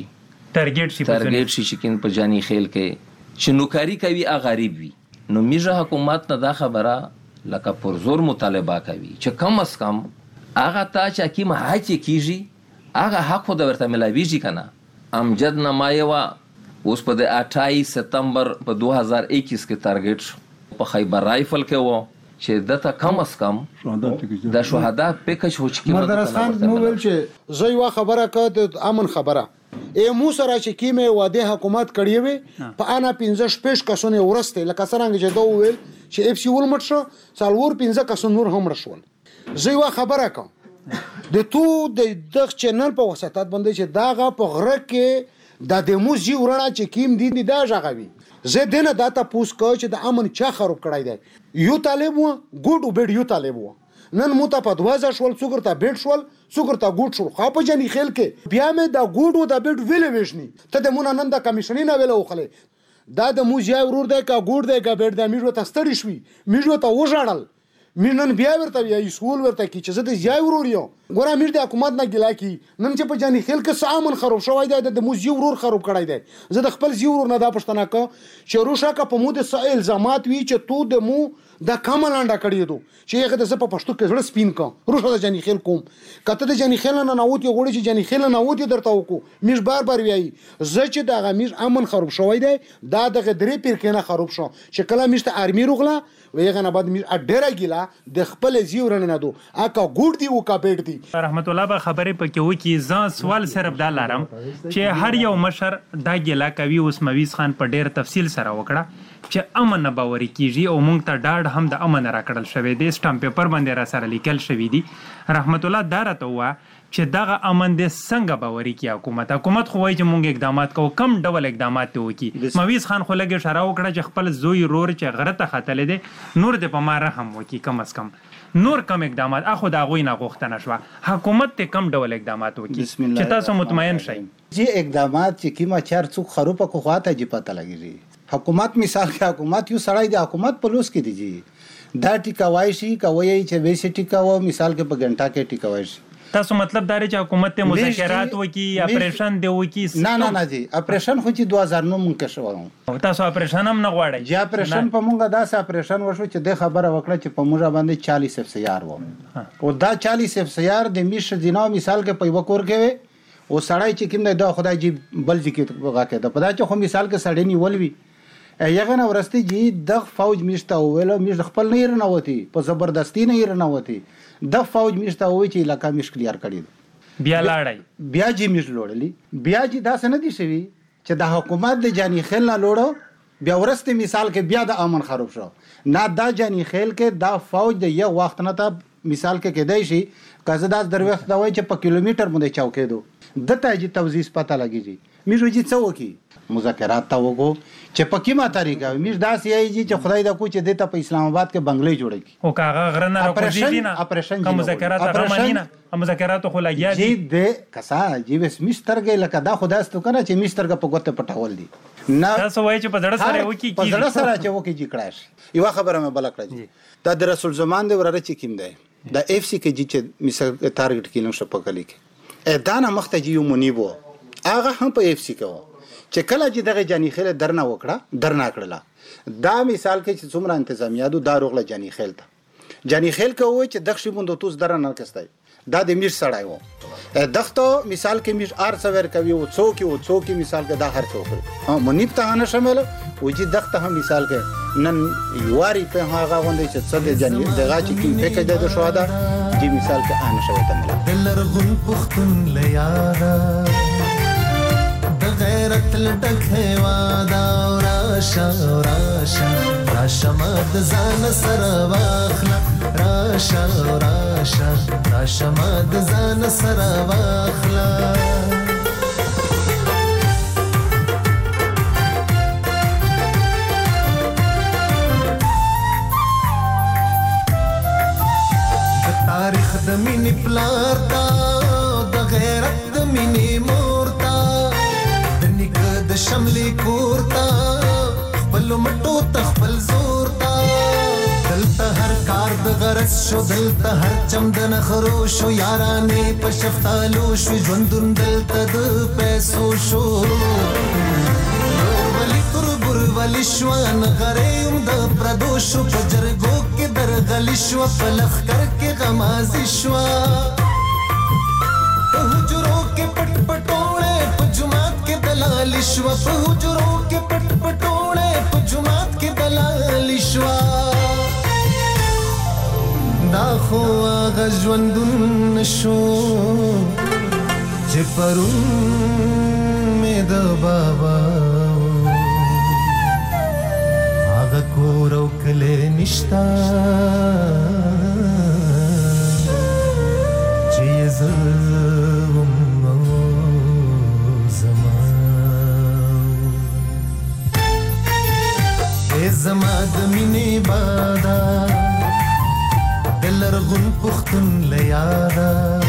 ټارګټ شي چې کین په جانی خیل کې چې نوکاری کوي هغه غریب وي نو میجو حکومت نه دا خبره لکه پر زور مطالبه کوي چې کم از کم هغه تا چې کیم حق کیږي هغه حق خو د ورته ملاویږي کنه امجد نمایوا اوس په د 28 سپتمبر په 2021 کې ټارګټ شو په خیبر رایفل کې وو چې دته کم از کم د شهدا پیکج هو چې مردرس خان نو ویل چې زوی وا خبره کړه د امن خبره مو سره چې کیمه واده حکومت کړی وي په انا 15 پېش کسونه ورسته لکه څنګه چې دا ویل چې اف سی ول مټ شو څلور 15 کسونه نور هم رسول زوی وا خبره کوم د تو د دغه چینل په وساتات باندې چې داغه په غره کې د دموزي ورانه چې کیم دي دا ژغوي زه دنه دا تاسو کو چې د امن چا خراب کړای دی یو طالب و ګډ وبډ یو طالب و نن مو ته په 2000 شول څوګر ته بیٹ شول څوګر ته ګډ شول خو په جنې خیل کې بیا مې دا ګډ او دا بیٹ ویلې وښني ته د مون نن د کمیشنې نه ویلو خله دا د موزي ورور دی کا ګډ دی کا بیٹ د میژو ته ستړي شوي میژو ته وژړل مینن بیا ورته یا سکول ورته کی چې زه د ځای ورور یم ګور امیر د حکومت نه ګلا کی نن چې په جنې خیل کې سامن خراب شوی دی د موزي ورور خراب کړی دی زه د خپل ځای ورور نه دا پښتنه کو چې روشا کا په مو د الزامات وی چې تو د مو د کملانډه کړی دو چې هغه د په پښتو کې زړه سپین کا روشا د جنې خیل کوم کته د جنې خیل نه نووت یو غوړي چې جنې خیل نه نووت درته وکړو میش بار ویای زه چې د غمیر امن خراب شوی دی دا د غدري پیر کې نه خراب شو چې کله میشته ارمی روغلا ویغه نه بعد میر ډیره ګیلا د خپل زیورن نه دو اکا ګور دی او کا پیټ دی رحمت الله به خبرې پکې و کی ځان سوال صرف دا لارم چې هر یو مشر دا ګیلا کوي اوس مویز خان په ډیر تفصیل سره وکړه چې امن نه باوري کیږي او مونږ ته ډاډ هم د امن راکړل شوی دی سټامپ پیپر باندې را سره لیکل شوی دی رحمت الله دارته وا چې دغه امن د څنګه باوري کی حکومت خو وایي چې مونږ اقدامات کوو کم ډول اقدامات وکي مویز خان خو لګي اشاره وکړه چې خپل زوی رور چې غره ته خاتل دي نور د په ماره هم وکي کم از کم نور کم اقدامات اخو دا غوي نه غوښتنه شو حکومت ته کم ډول اقدامات وکي چې تاسو مطمئن شئ جی اقدامات چې کیما چار څوک خروپه کو خواته جی پته لګیږي حکومت مثال کې حکومت یو سړی د حکومت په لوس کې دیږي دا ټیکاوای شي کوي چې ویسه ټیکاو مثال کې په غنټه کې ټیکاوای شي تاسو مطلب دا چې حکومت ته مذاکرات وکي اپریشن دی وکي نه جی اپریشن خو چې 2009 مونږ شو تاسو اپریشن هم نه غواړئ جی اپریشن په مونږه داس اپریشن وشو چې د خبره وکړه چې په مونږه باندې 40 اف سی آر و او دا 40 اف سی آر د میش دینو مثال کې په وکور کې او سړی چې کوم د خدای جی بل ځکه وګه دا په دا چې خو مثال کې سړی نیول وی یغه نه ورسته جی د فوج میشته ویل میش خپل نه رنوتی په زبردستی نه رنوتی د فوج میشته وی چې علاقہ مش کلیئر کړی بیا لاړی بیا جی میش لوړلی بیا جی دا سن دي شوی چې د حکومت د جانی خیل نه لوړو بیا ورسته مثال کې بیا د امن خراب شو نه دا جانی خیل کې دا فوج د یو وخت نه ته مثال کې کېدای شي کزه داس دروخت دا وای چې په کیلومتر باندې چاو کېدو دته جی توزیع پته لګیږي میږي چې څه وکي مذاکرات ته وګو چې په کومه طریقه میږ داسې یی چې خدای دا کو چې د په اسلام آباد کې بنگلې جوړ کی او کاغه غرنه راکوځي نه کوم مذاکرات هغه مانینا مذاکرات خو لګیا دي د کسا جی وس مسترګه لکه دا خداستو کنه چې مسترګه په ګوته پټول دي نه تاسو وایي چې په ځړ سره وکی په ځړ سره چې وکی جی کړاش یو خبره مې بل کړی دا د رسول زمان دی وراره چې کیم دی دا اف سی کې چې مثال ټارګټ کینو شپه کلی کې دا نه مخته یو منیبو هغه هم په اف سی کې چې کله چې دغه جانی خیل درنه وکړه درنه کړله دا مثال کې چې څومره انتظامیه دو دا روغله جانی خیل ته جانی خیل کوي چې دغه شیبوند توس درنه کستای دا د میر سړای وو دغه مثال کې میر ار سویر کوي او څوک مثال کې دا هر څوک منیب ته نه شامل و چې دغه هم مثال کې نن یواري په هغه غونډه چې څه د جانی دغه چې کې پکې د شهدا چې مثال کې ان شوی ته مل دلرغون پختون لیادا غیرت لټک هوادا راشا راشا راشا مد ځان سره واخلا راشا راشا راشا مد ځان سره واخلا تاریخ د مینې پلار تا د غیرت د مینې مورتا د شملې کورتا خپل مټو تخپل زورتا دلته هر کار د غرض شو دلته هر چم د نخرو شو یارانې په شفتالو شو ژوندون دلته د پیسو شو ولی تربر ولی شوان غریم د پردو شو په جرګو کې درغلی شو په لخکر کې غمازي شو حجرو کې پټ پټوړې په جمعات کې دلال شو په حجرو کې پټ پټوړې په جمعات کې دلال شو دا خو هغه ژوندون شو چې پرون مې د بابا هغه کور او کلی نشتا چې زه زما د مینې بادا دلرغون پختون لیادا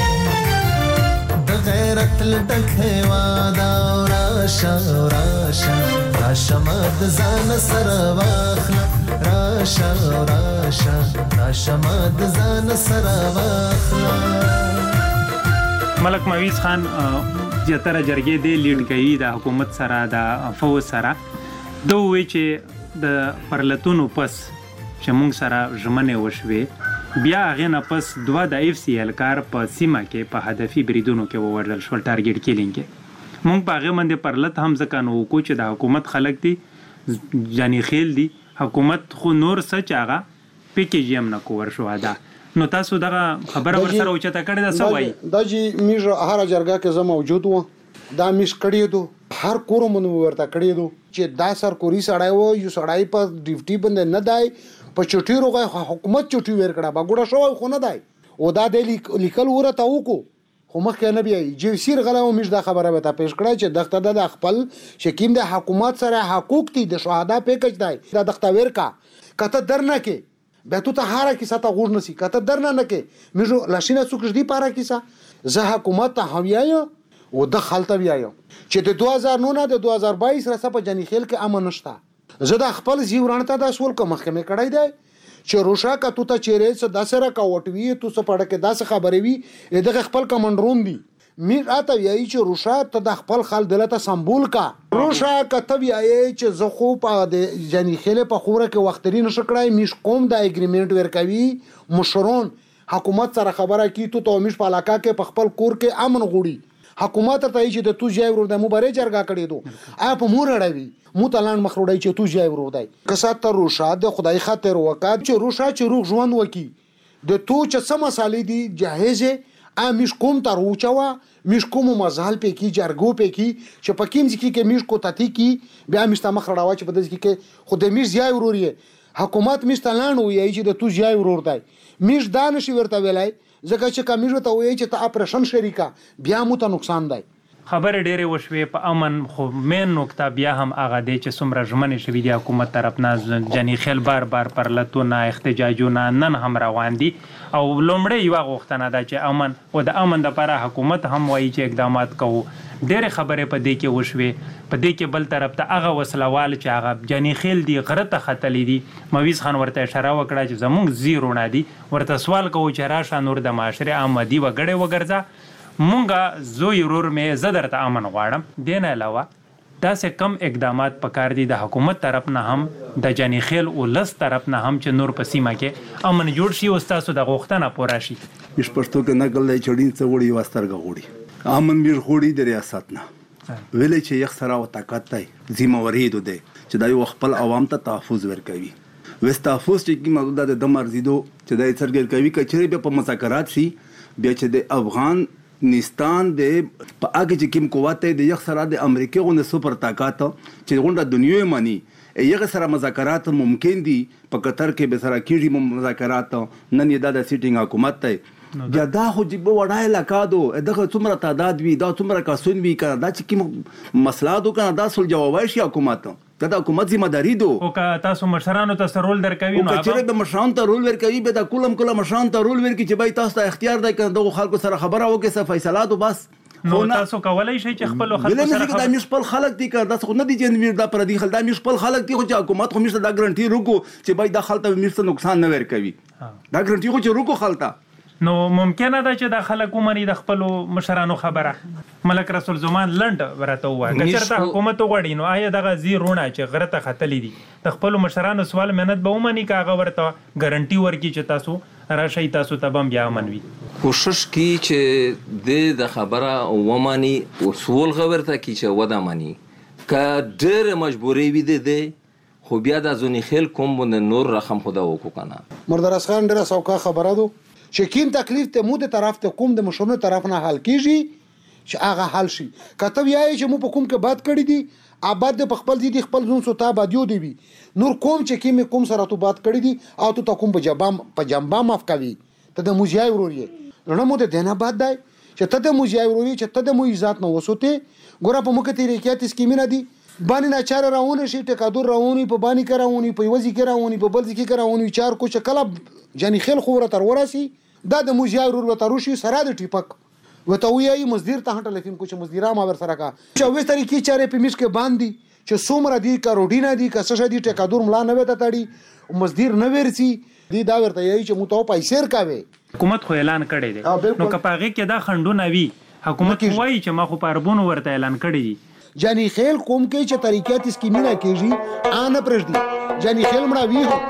د غیرت لټک هوادا راشا راشا راشا مد ځان سره واخلا راشا راشا راشا مد ځان سره واخلا ملک مویز خان جتره جرګې دی لیډ کوي د حکومت سره د فوج سره دوی چې د پرلتونو پس چې موږ سره ژمنې وشوې بیا هغې نه پس دوه د اف سی هلکار په سیمه کې په هدفي بریدونو کې ووژل شول ټارګېټ کیلینګ کې موږ په هغې باندې پرلت هم ځکه نو وکړو چې د حکومت خلک دي جاني خیل دي حکومت خو نور څه چې هغه پیکیج هم نه کوور شو ده نو تاسو دغه خبره ورسره اوچته کړې ده څه وایي دا چې میږ هر جرګه کې زه موجود وم دا میش کړی دو هر کورو مونږ ورته کړی دو چې دا سرکوري سړی وو یو سړی په ډیوټي باندې نه دی په چټي روغه حکومت چټي ور کړه باګوډه شو خو نه دی او دا د لیکل ورته وکړو خو مخکې نه بیا جی سیر غلاو مش دا خبره به تا پیش کړه چې دغه د خپل شکیم د حکومت سره حقوق دي د شهدا پیکج دی دا دغه ور کا کته درنه کې به تو ته هاره کې ساته غوړ نسی کته درنه نه کې مې لاشینه څوک دی پاره کیسه زه حکومت ته هویایم و د خلطه بیایم چې د 2009 نه د 2022 رسه په جنی خیل کې امن نشته زه د خپل زیورانته د اصول کوم محکمه کړای دی چې روشا کا تو ته چیرې څه داسره کا وټوي تو څه پړه کې داسه خبرې وي د خپل کمانډروم دی میر اته ویای چې روشا ته د خپل خل دلته سمبول کا روشا کته ویای چې زه خو په د جنی خیل په خوره کې وختري نشکړای میش کوم د اګریمنت ورکوي مشرون حکومت سره خبره کی تو میش په علاقه کې په خپل کور کې امن غوړي حکومت ته چې د تو ځای ورو د مبارې جرګه کړې دو اپ مور اړوي مو تلان مخروړی چې تو ځای ورو دی کسات تر روشا د خدای خاطر وکړ چې روشا چې روغ ژوند وکي د تو چې سم مسالې دي جاهزه امیش کوم تر وچوا میش کوم مزال په کی جرګو په کی چې پکیم ځکه کې میش کو تتی کی بیا میشته مخړاوه چې په دې کې خو د میش ځای وروري حکومت میشته لان وایي چې د تو ځای ورور دی میش دانش ورته ویلای ځکه چې کمیږي ته وایي چې ته اپریشن شریکا بیا مو ته نقصان دی خبر ډېرې وشوې په امن، خو مین نقطه بیا هم هغه دی چې څومره ژمنې شوي دي حکومت طرف نه، جنی خیل بار بار پرلتونه احتجاجونه نن هم روان دي او لومړی یوه غوښتنه ده چې امن، او د امن دپاره حکومت هم وایي چې اقدامات کوو. ډېرې خبرې په دې کې وشوې. په دې کې بل طرف ته هغه وسلوال چې هغه جنی خیل دي غره ته ختلی دي، مویز خان ورته اشاره وکړه چې زمونږ زیرونه دي، ورته سوال کوو چې راشه نور د معاشرې آمدي وګړې وګرځه، مونږه زوی ورور مې زه درته امن غواړم. دې نه علاوه داسې کم اقدامات پکار دي د حکومت طرف نه هم د جنی خیل ولس طرف نه هم چې نور په سیمه کې امن جوړ شي او ستاسو د غوښتنه پوره شي. مش پښتو کې نقل دی چړین څه وړي واسترګه وړي امن میر خوړي د ریاست نه ویلې چې یو سره او طاقت دی ذمہواری ده چې دا یو خپل عوام ته تحفظ ورکوي. وست تحفظ چې کی موضوع د مرزیدو چې دا څرګند کوي کچري په مذاکرات شي بیا چې د افغانستان د په هغه چې کوم قوت د یو سره د امریکا غو سپر طاقت چې غونډه دنیوي مانی یغه سره مذاکرات ممکن دي په قطر کې به سره کیږي مذاکرات نن یې د سیټینګ حکومت ته دا خو جيبه وړای لکادو دغه څومره تعداد وي دا څومره کاسون وي کنه دا چې کوم مسله دو کنه دا سول جوابای شي حکومت دا د حکومت ذمہ داری دو او که تاسو مشرانو ته رول درکوي نو چې د مشرانو ته رول ورکوي به د کولم مشرانو ته رول ورکوي چې بای تاسو ته اختیار دی کنه دغه خلکو سره خبره وکړي څه فیصله دو بس نو تاسو کولای شئ چې خپل خلکو سره خبرې د مشپل خلک دي کنه تاسو نه دي چې دا پر دي خل دا مشپل خلک دي خو چې حکومت خو مشته دا ګارانټي روکو چې بای د خلک مشته نقصان نه ورکوي دا ګارانټي خو چې روکو خلک نو ممکنه ده چې د خلکو منی د خپل مشرانو خبره ملک رسول زمان لند ورته وایي کچرته حکومت وغړي نو آیا دغه زیرونه چې غره ته ختلی دي د خپل مشرانو سوال منت به ومني کاغه ورته ګارانټي ورکي چې تاسو راشي تاسو ته بم بیا منوي کوشش کی چې د خبره ومني او سوال غورته کی چې ودا مني ک ډېر مجبورې وي ده خو بیا د ځونی خل کوم بند نور رقم خدا وکړه کنه مردرس خان ډېر سوکا خبره ده چې کیم تکلیف ته مو د طرف ته کوم د مشرونو طرف نه حل کیږي چې هغه حل شي کتب یای چې مو په کوم کې بات کړی دي آباد د خپل دي خپل زون سوتا بادیو دی نور کوم چې کیم کوم سره تو بات کړی دي او ته کوم په جنبا ماف کوي ته د موزیای وروري نو مو د دینه باد دی چې ته د موزیای وروري چې ته د مو عزت نه وسوته ګوره په مکه تیرې کېات سکیمینه دي باندې نه چار راونه شي ټکادور راونی په باندې کراونی په وځي کراونی په بل ځکه کراونی چار کو شکل جنی خیل خو ورته وراسي دا د موزیای ورور وته روشي سره د ټیپک وته وی مزدور ته هټل فیم کو چې مزدورا ما ور سره کا چې وې طریقې چارې په میش کې باندې چې سومره دي کروډینا دي کسه دي ټکادور ملا نه وته تاړي مزدور نه ورسي دی دا ورته یی چې مو ته پیسې کاوي حکومت خو اعلان کړی دی نو کپاغه کې دا خندونه وی حکومت وایي چې ما خو پربونو ورته اعلان کړی دی جانی خیل کوم کې چې طریقات اسکیمینه کېږي ان پرځدي جانی خیل مړه وی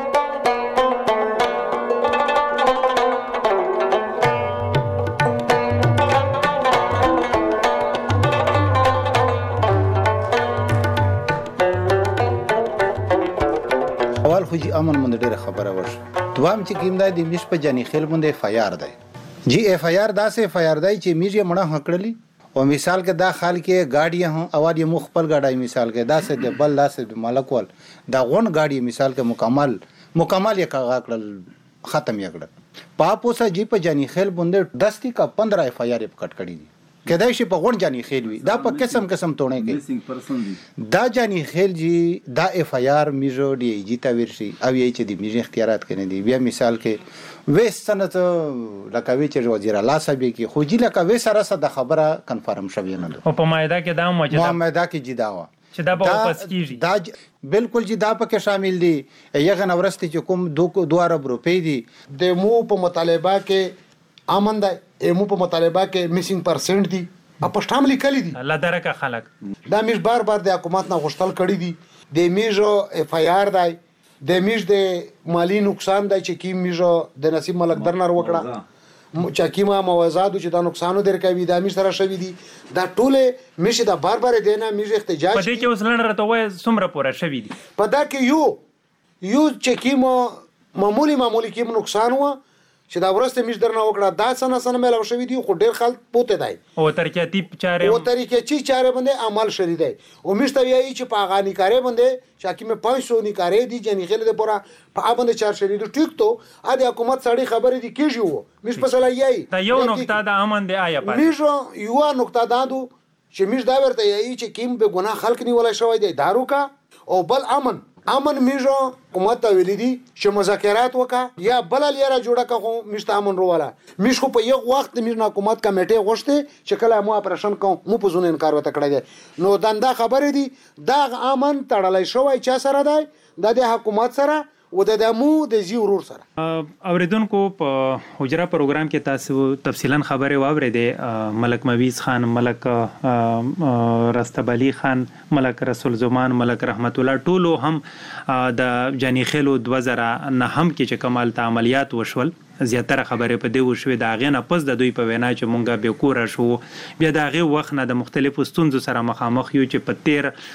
خو جی امن مند ډیره خبره وشه دوام چې کیمدا د مش په جنی خیل مند اف آی آر دی جی اف آی آر دا سه اف آی آر دی چې میږي مړه هکړلی او مثال کې دا خال کې گاډي هم اواد یې مخبل گاډي مثال کې دا سه د بل دا سه مالکول دا غون گاډي مثال کې مکمل یې کاغړل ختم یې کړ پاپوسه جی په جنی خیل مند 10 کا 15 اف آی آر کټ کړی دي کدای شي په غون جانی خیل وي دا په قسم تونه کې دا جانی خیل جی دا اف آی آر میجو دی جی تا ورشي او یې چې دی میجه اختیارات کنه دی بیا مثال کې وې سنت لکوي چې وزیر الله صاحب کې خو جی لکوي سره د خبره کنفرم شوی نه او په مایده کې دا مایده کې جی دا وا چې دا په واپس کیږي دا بالکل جی دا پکې شامل دي یغه نورسته چې کوم 2 ارب روپۍ دي د مو په مطالبه کې امن دا ایمو په مطالبه کې میسینګ پرسنټ دي په شامل کلی دي الله درکه خلک دا میش بار د حکومت نه غوښتل کړی دي د میجو اف آی آر دی د میش د مالی نقصان دی چې کی میجو د نصیب ملک درنر وکړه چې کیما موازادو چې دا نقصانو درکوي دا میش سره شوی دي دا ټوله میش دا بار دینا میش احتجاج په دې کې اوس لنډ راته وای څومره پوره شوی دي په دا کې یو چې کیما معمولی کیم نقصان و چې دا ورسته میش درنه وکړه دا سنه ملو شوی دی خو ډیر خلک پوته دی او ترکیاتی چاره باندې عمل شری دی او میش ته یی چې په غانی کاری باندې چې کیمه 500 نی کاری دی جنې غل د پورا په باندې چار شری دی ټیک ته ا د حکومت سړی خبرې دی کیږي وو میش په سلا یی دا یو نقطه د امن دی آیا پاره میش یو نقطه دادو چې میش دا ورته یی چې کیم به ګناه خلق نیولای شوی دی دارو کا او بل امن میجو حکومت ته ویل دي چې مذاکرات وکا یا بل لیره جوړه کا خو میشته امن رواله میش خو په یو وخت میش حکومت کمیټه غوښته چې کله مو اپریشن کوم مو په زونه انکار وته کړی دی نو دنده خبره دي دا امن تړلای شوی چا سره دی د حکومت سره و د دمو د زی ورور سره. اوریدونکو په حجره پروګرام کې تاسو تفصیلا خبره واورېده. ملک مویز خان، ملک رستبلی خان، ملک رسول زمان، ملک رحمت الله ټولو هم د جانی خېلو 2009 کې چې کمال ته عملیات وشول زیاتره خبره په دی وشوي د اغه نه پس د دوی په وینا چې مونږه به کور شو بیا د اغه وخت نه د مختلفو ستونزو سره مخامخ یو چې په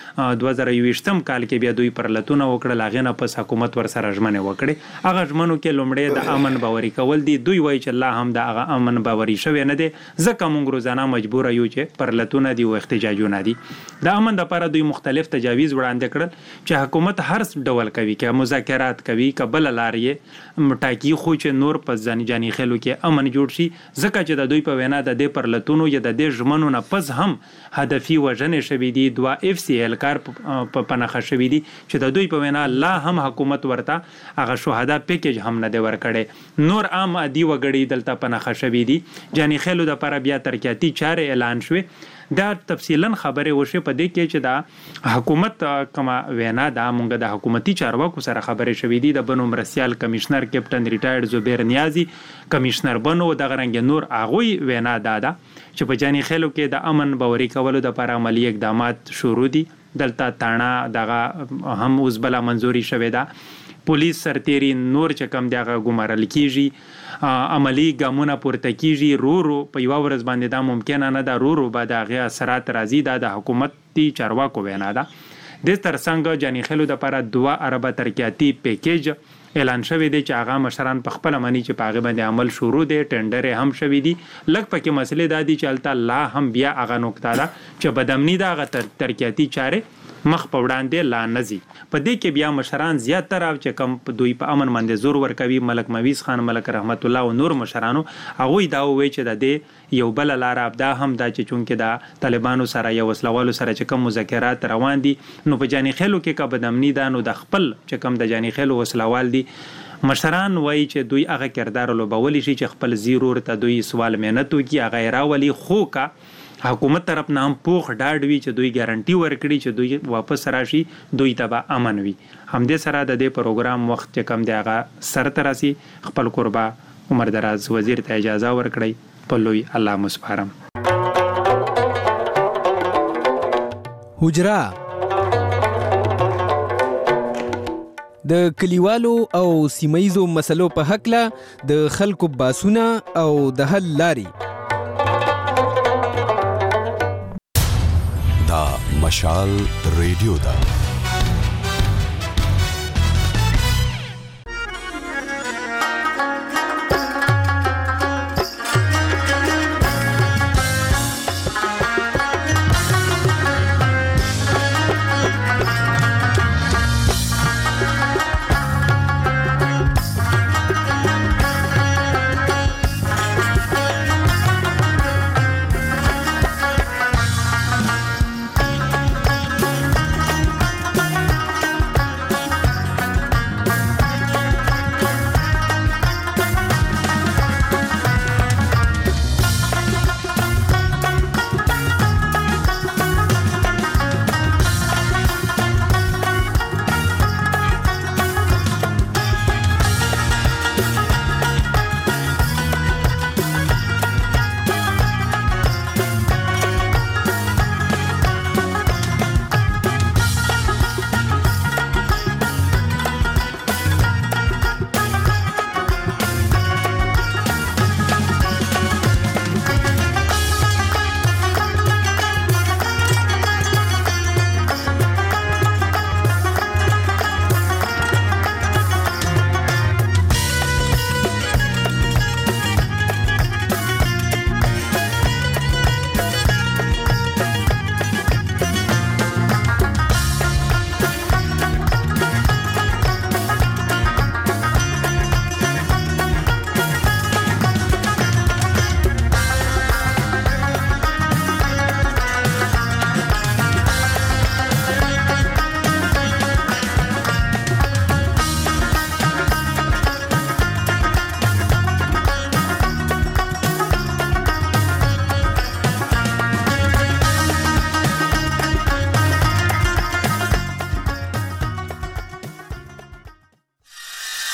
2020 کال کې بیا دوی پر لتون وکړل اغه نه پس حکومت ور سره ژمنه وکړي. هغه ژمنو کې لومړی د امن باوري کول دي. دوی وایي چې الله هم د هغه امن باوري شوی نه دي ځکه مونږ روزانه مجبور یو چې پر لتون دي او احتجاجونه دي. د امن لپاره دوی مختلف تجاویز وړاندې کړل چې حکومت هر ډول کوي کې مذاکرات کوي قبل لارې مټاکی خو چې نور جانی خېلو کې امن جوړ شي ځکه چې د دوی په وینا د دې پر لتونو یا د دې ژمنو نه پس هم هدفي وژنې شوې دي. 2 FCL کار په پناخه شوې دي چې د دوی په وینا لا هم حکومت ورته هغه شهدا پیکیج هم نه دی ورکړي. نور عام عادي وګړي دلته پناخه شوې دي. جانی خېلو د لپاره بیا ترقیاتي چارې اعلان شوې. دا تفصیلا خبره وشي په دې کې چې دا حکومت کما وینا دا مونږ د حکومتي چارواکو سره خبره شوې دي. د بنو مرسیال کمشنر کیپټن ریټایرډ زبیر نیازی کمشنر بنو د غرنګ نور اغوی وینا دا چې په جانی خېلو کې د امن باوري کولو د لپاره عملی اقدامات شروع دي. دلته تاڼه دغه هم اوس بلا منزوري شوې ده. پولیس سرتيري نور چې کم دغه ګمارل کیږي عملی ګامونه پورته کیږي. رو په یو ورځ باندې دا ممکن نه ده. رو بعد هغه اثرات راځي. دا د حکومتي چارواکو وینا ده. د ترڅنګ جانی خېلو د لپاره 2 ارب ترقیاتي پیکیج اعلان شوی دی چې هغه مشران په خپل منی چې پاغه باندې عمل شروع دی. ټندر هم شوی دی. لکه پکې مسلې د دي چې الته الله هم بیا هغه نقطه ده چې بدامنی دا غ ترقیاتي چارې مخ په وړاندې لا نزي. په دې کې بیا مشران زیاتره چې کم دوی په امن باندې زور ور کوي. ملک مویز خان، ملک رحمت الله او نور مشرانو هغه دا وایي چې د دې یو بل لار ابدا هم دا چې چونکه دا طالبانو سره یو وسلوالو سره چې کم مذاکرات روان دي نو په جانی خېلو کې کا بدامنی دا نو د خپل چې کم د جانی خېلو وسلوال دي مشران وایي چې دوی هغه کردار لوبولی شي چې خپل زیرور ته دوی سوال مهنت وکي هغه راولي. خو کا حکومت طرف نه هم پوخ ډاډ وی چې دوی ګارانټي ورکړي چې دوی واپس راشي دوی ته امن وي. همدې سره د دې پروګرام وخت چې کم دی هغه سر تراسي. خپل قربا عمر دراز وزیر ته اجازه ورکړي په لوی الله مسپارم. حجره د کلیوالو او سیمایزو مسلو په حق له د خلکو باسونه او د حل لاري. مشال ریډیو دا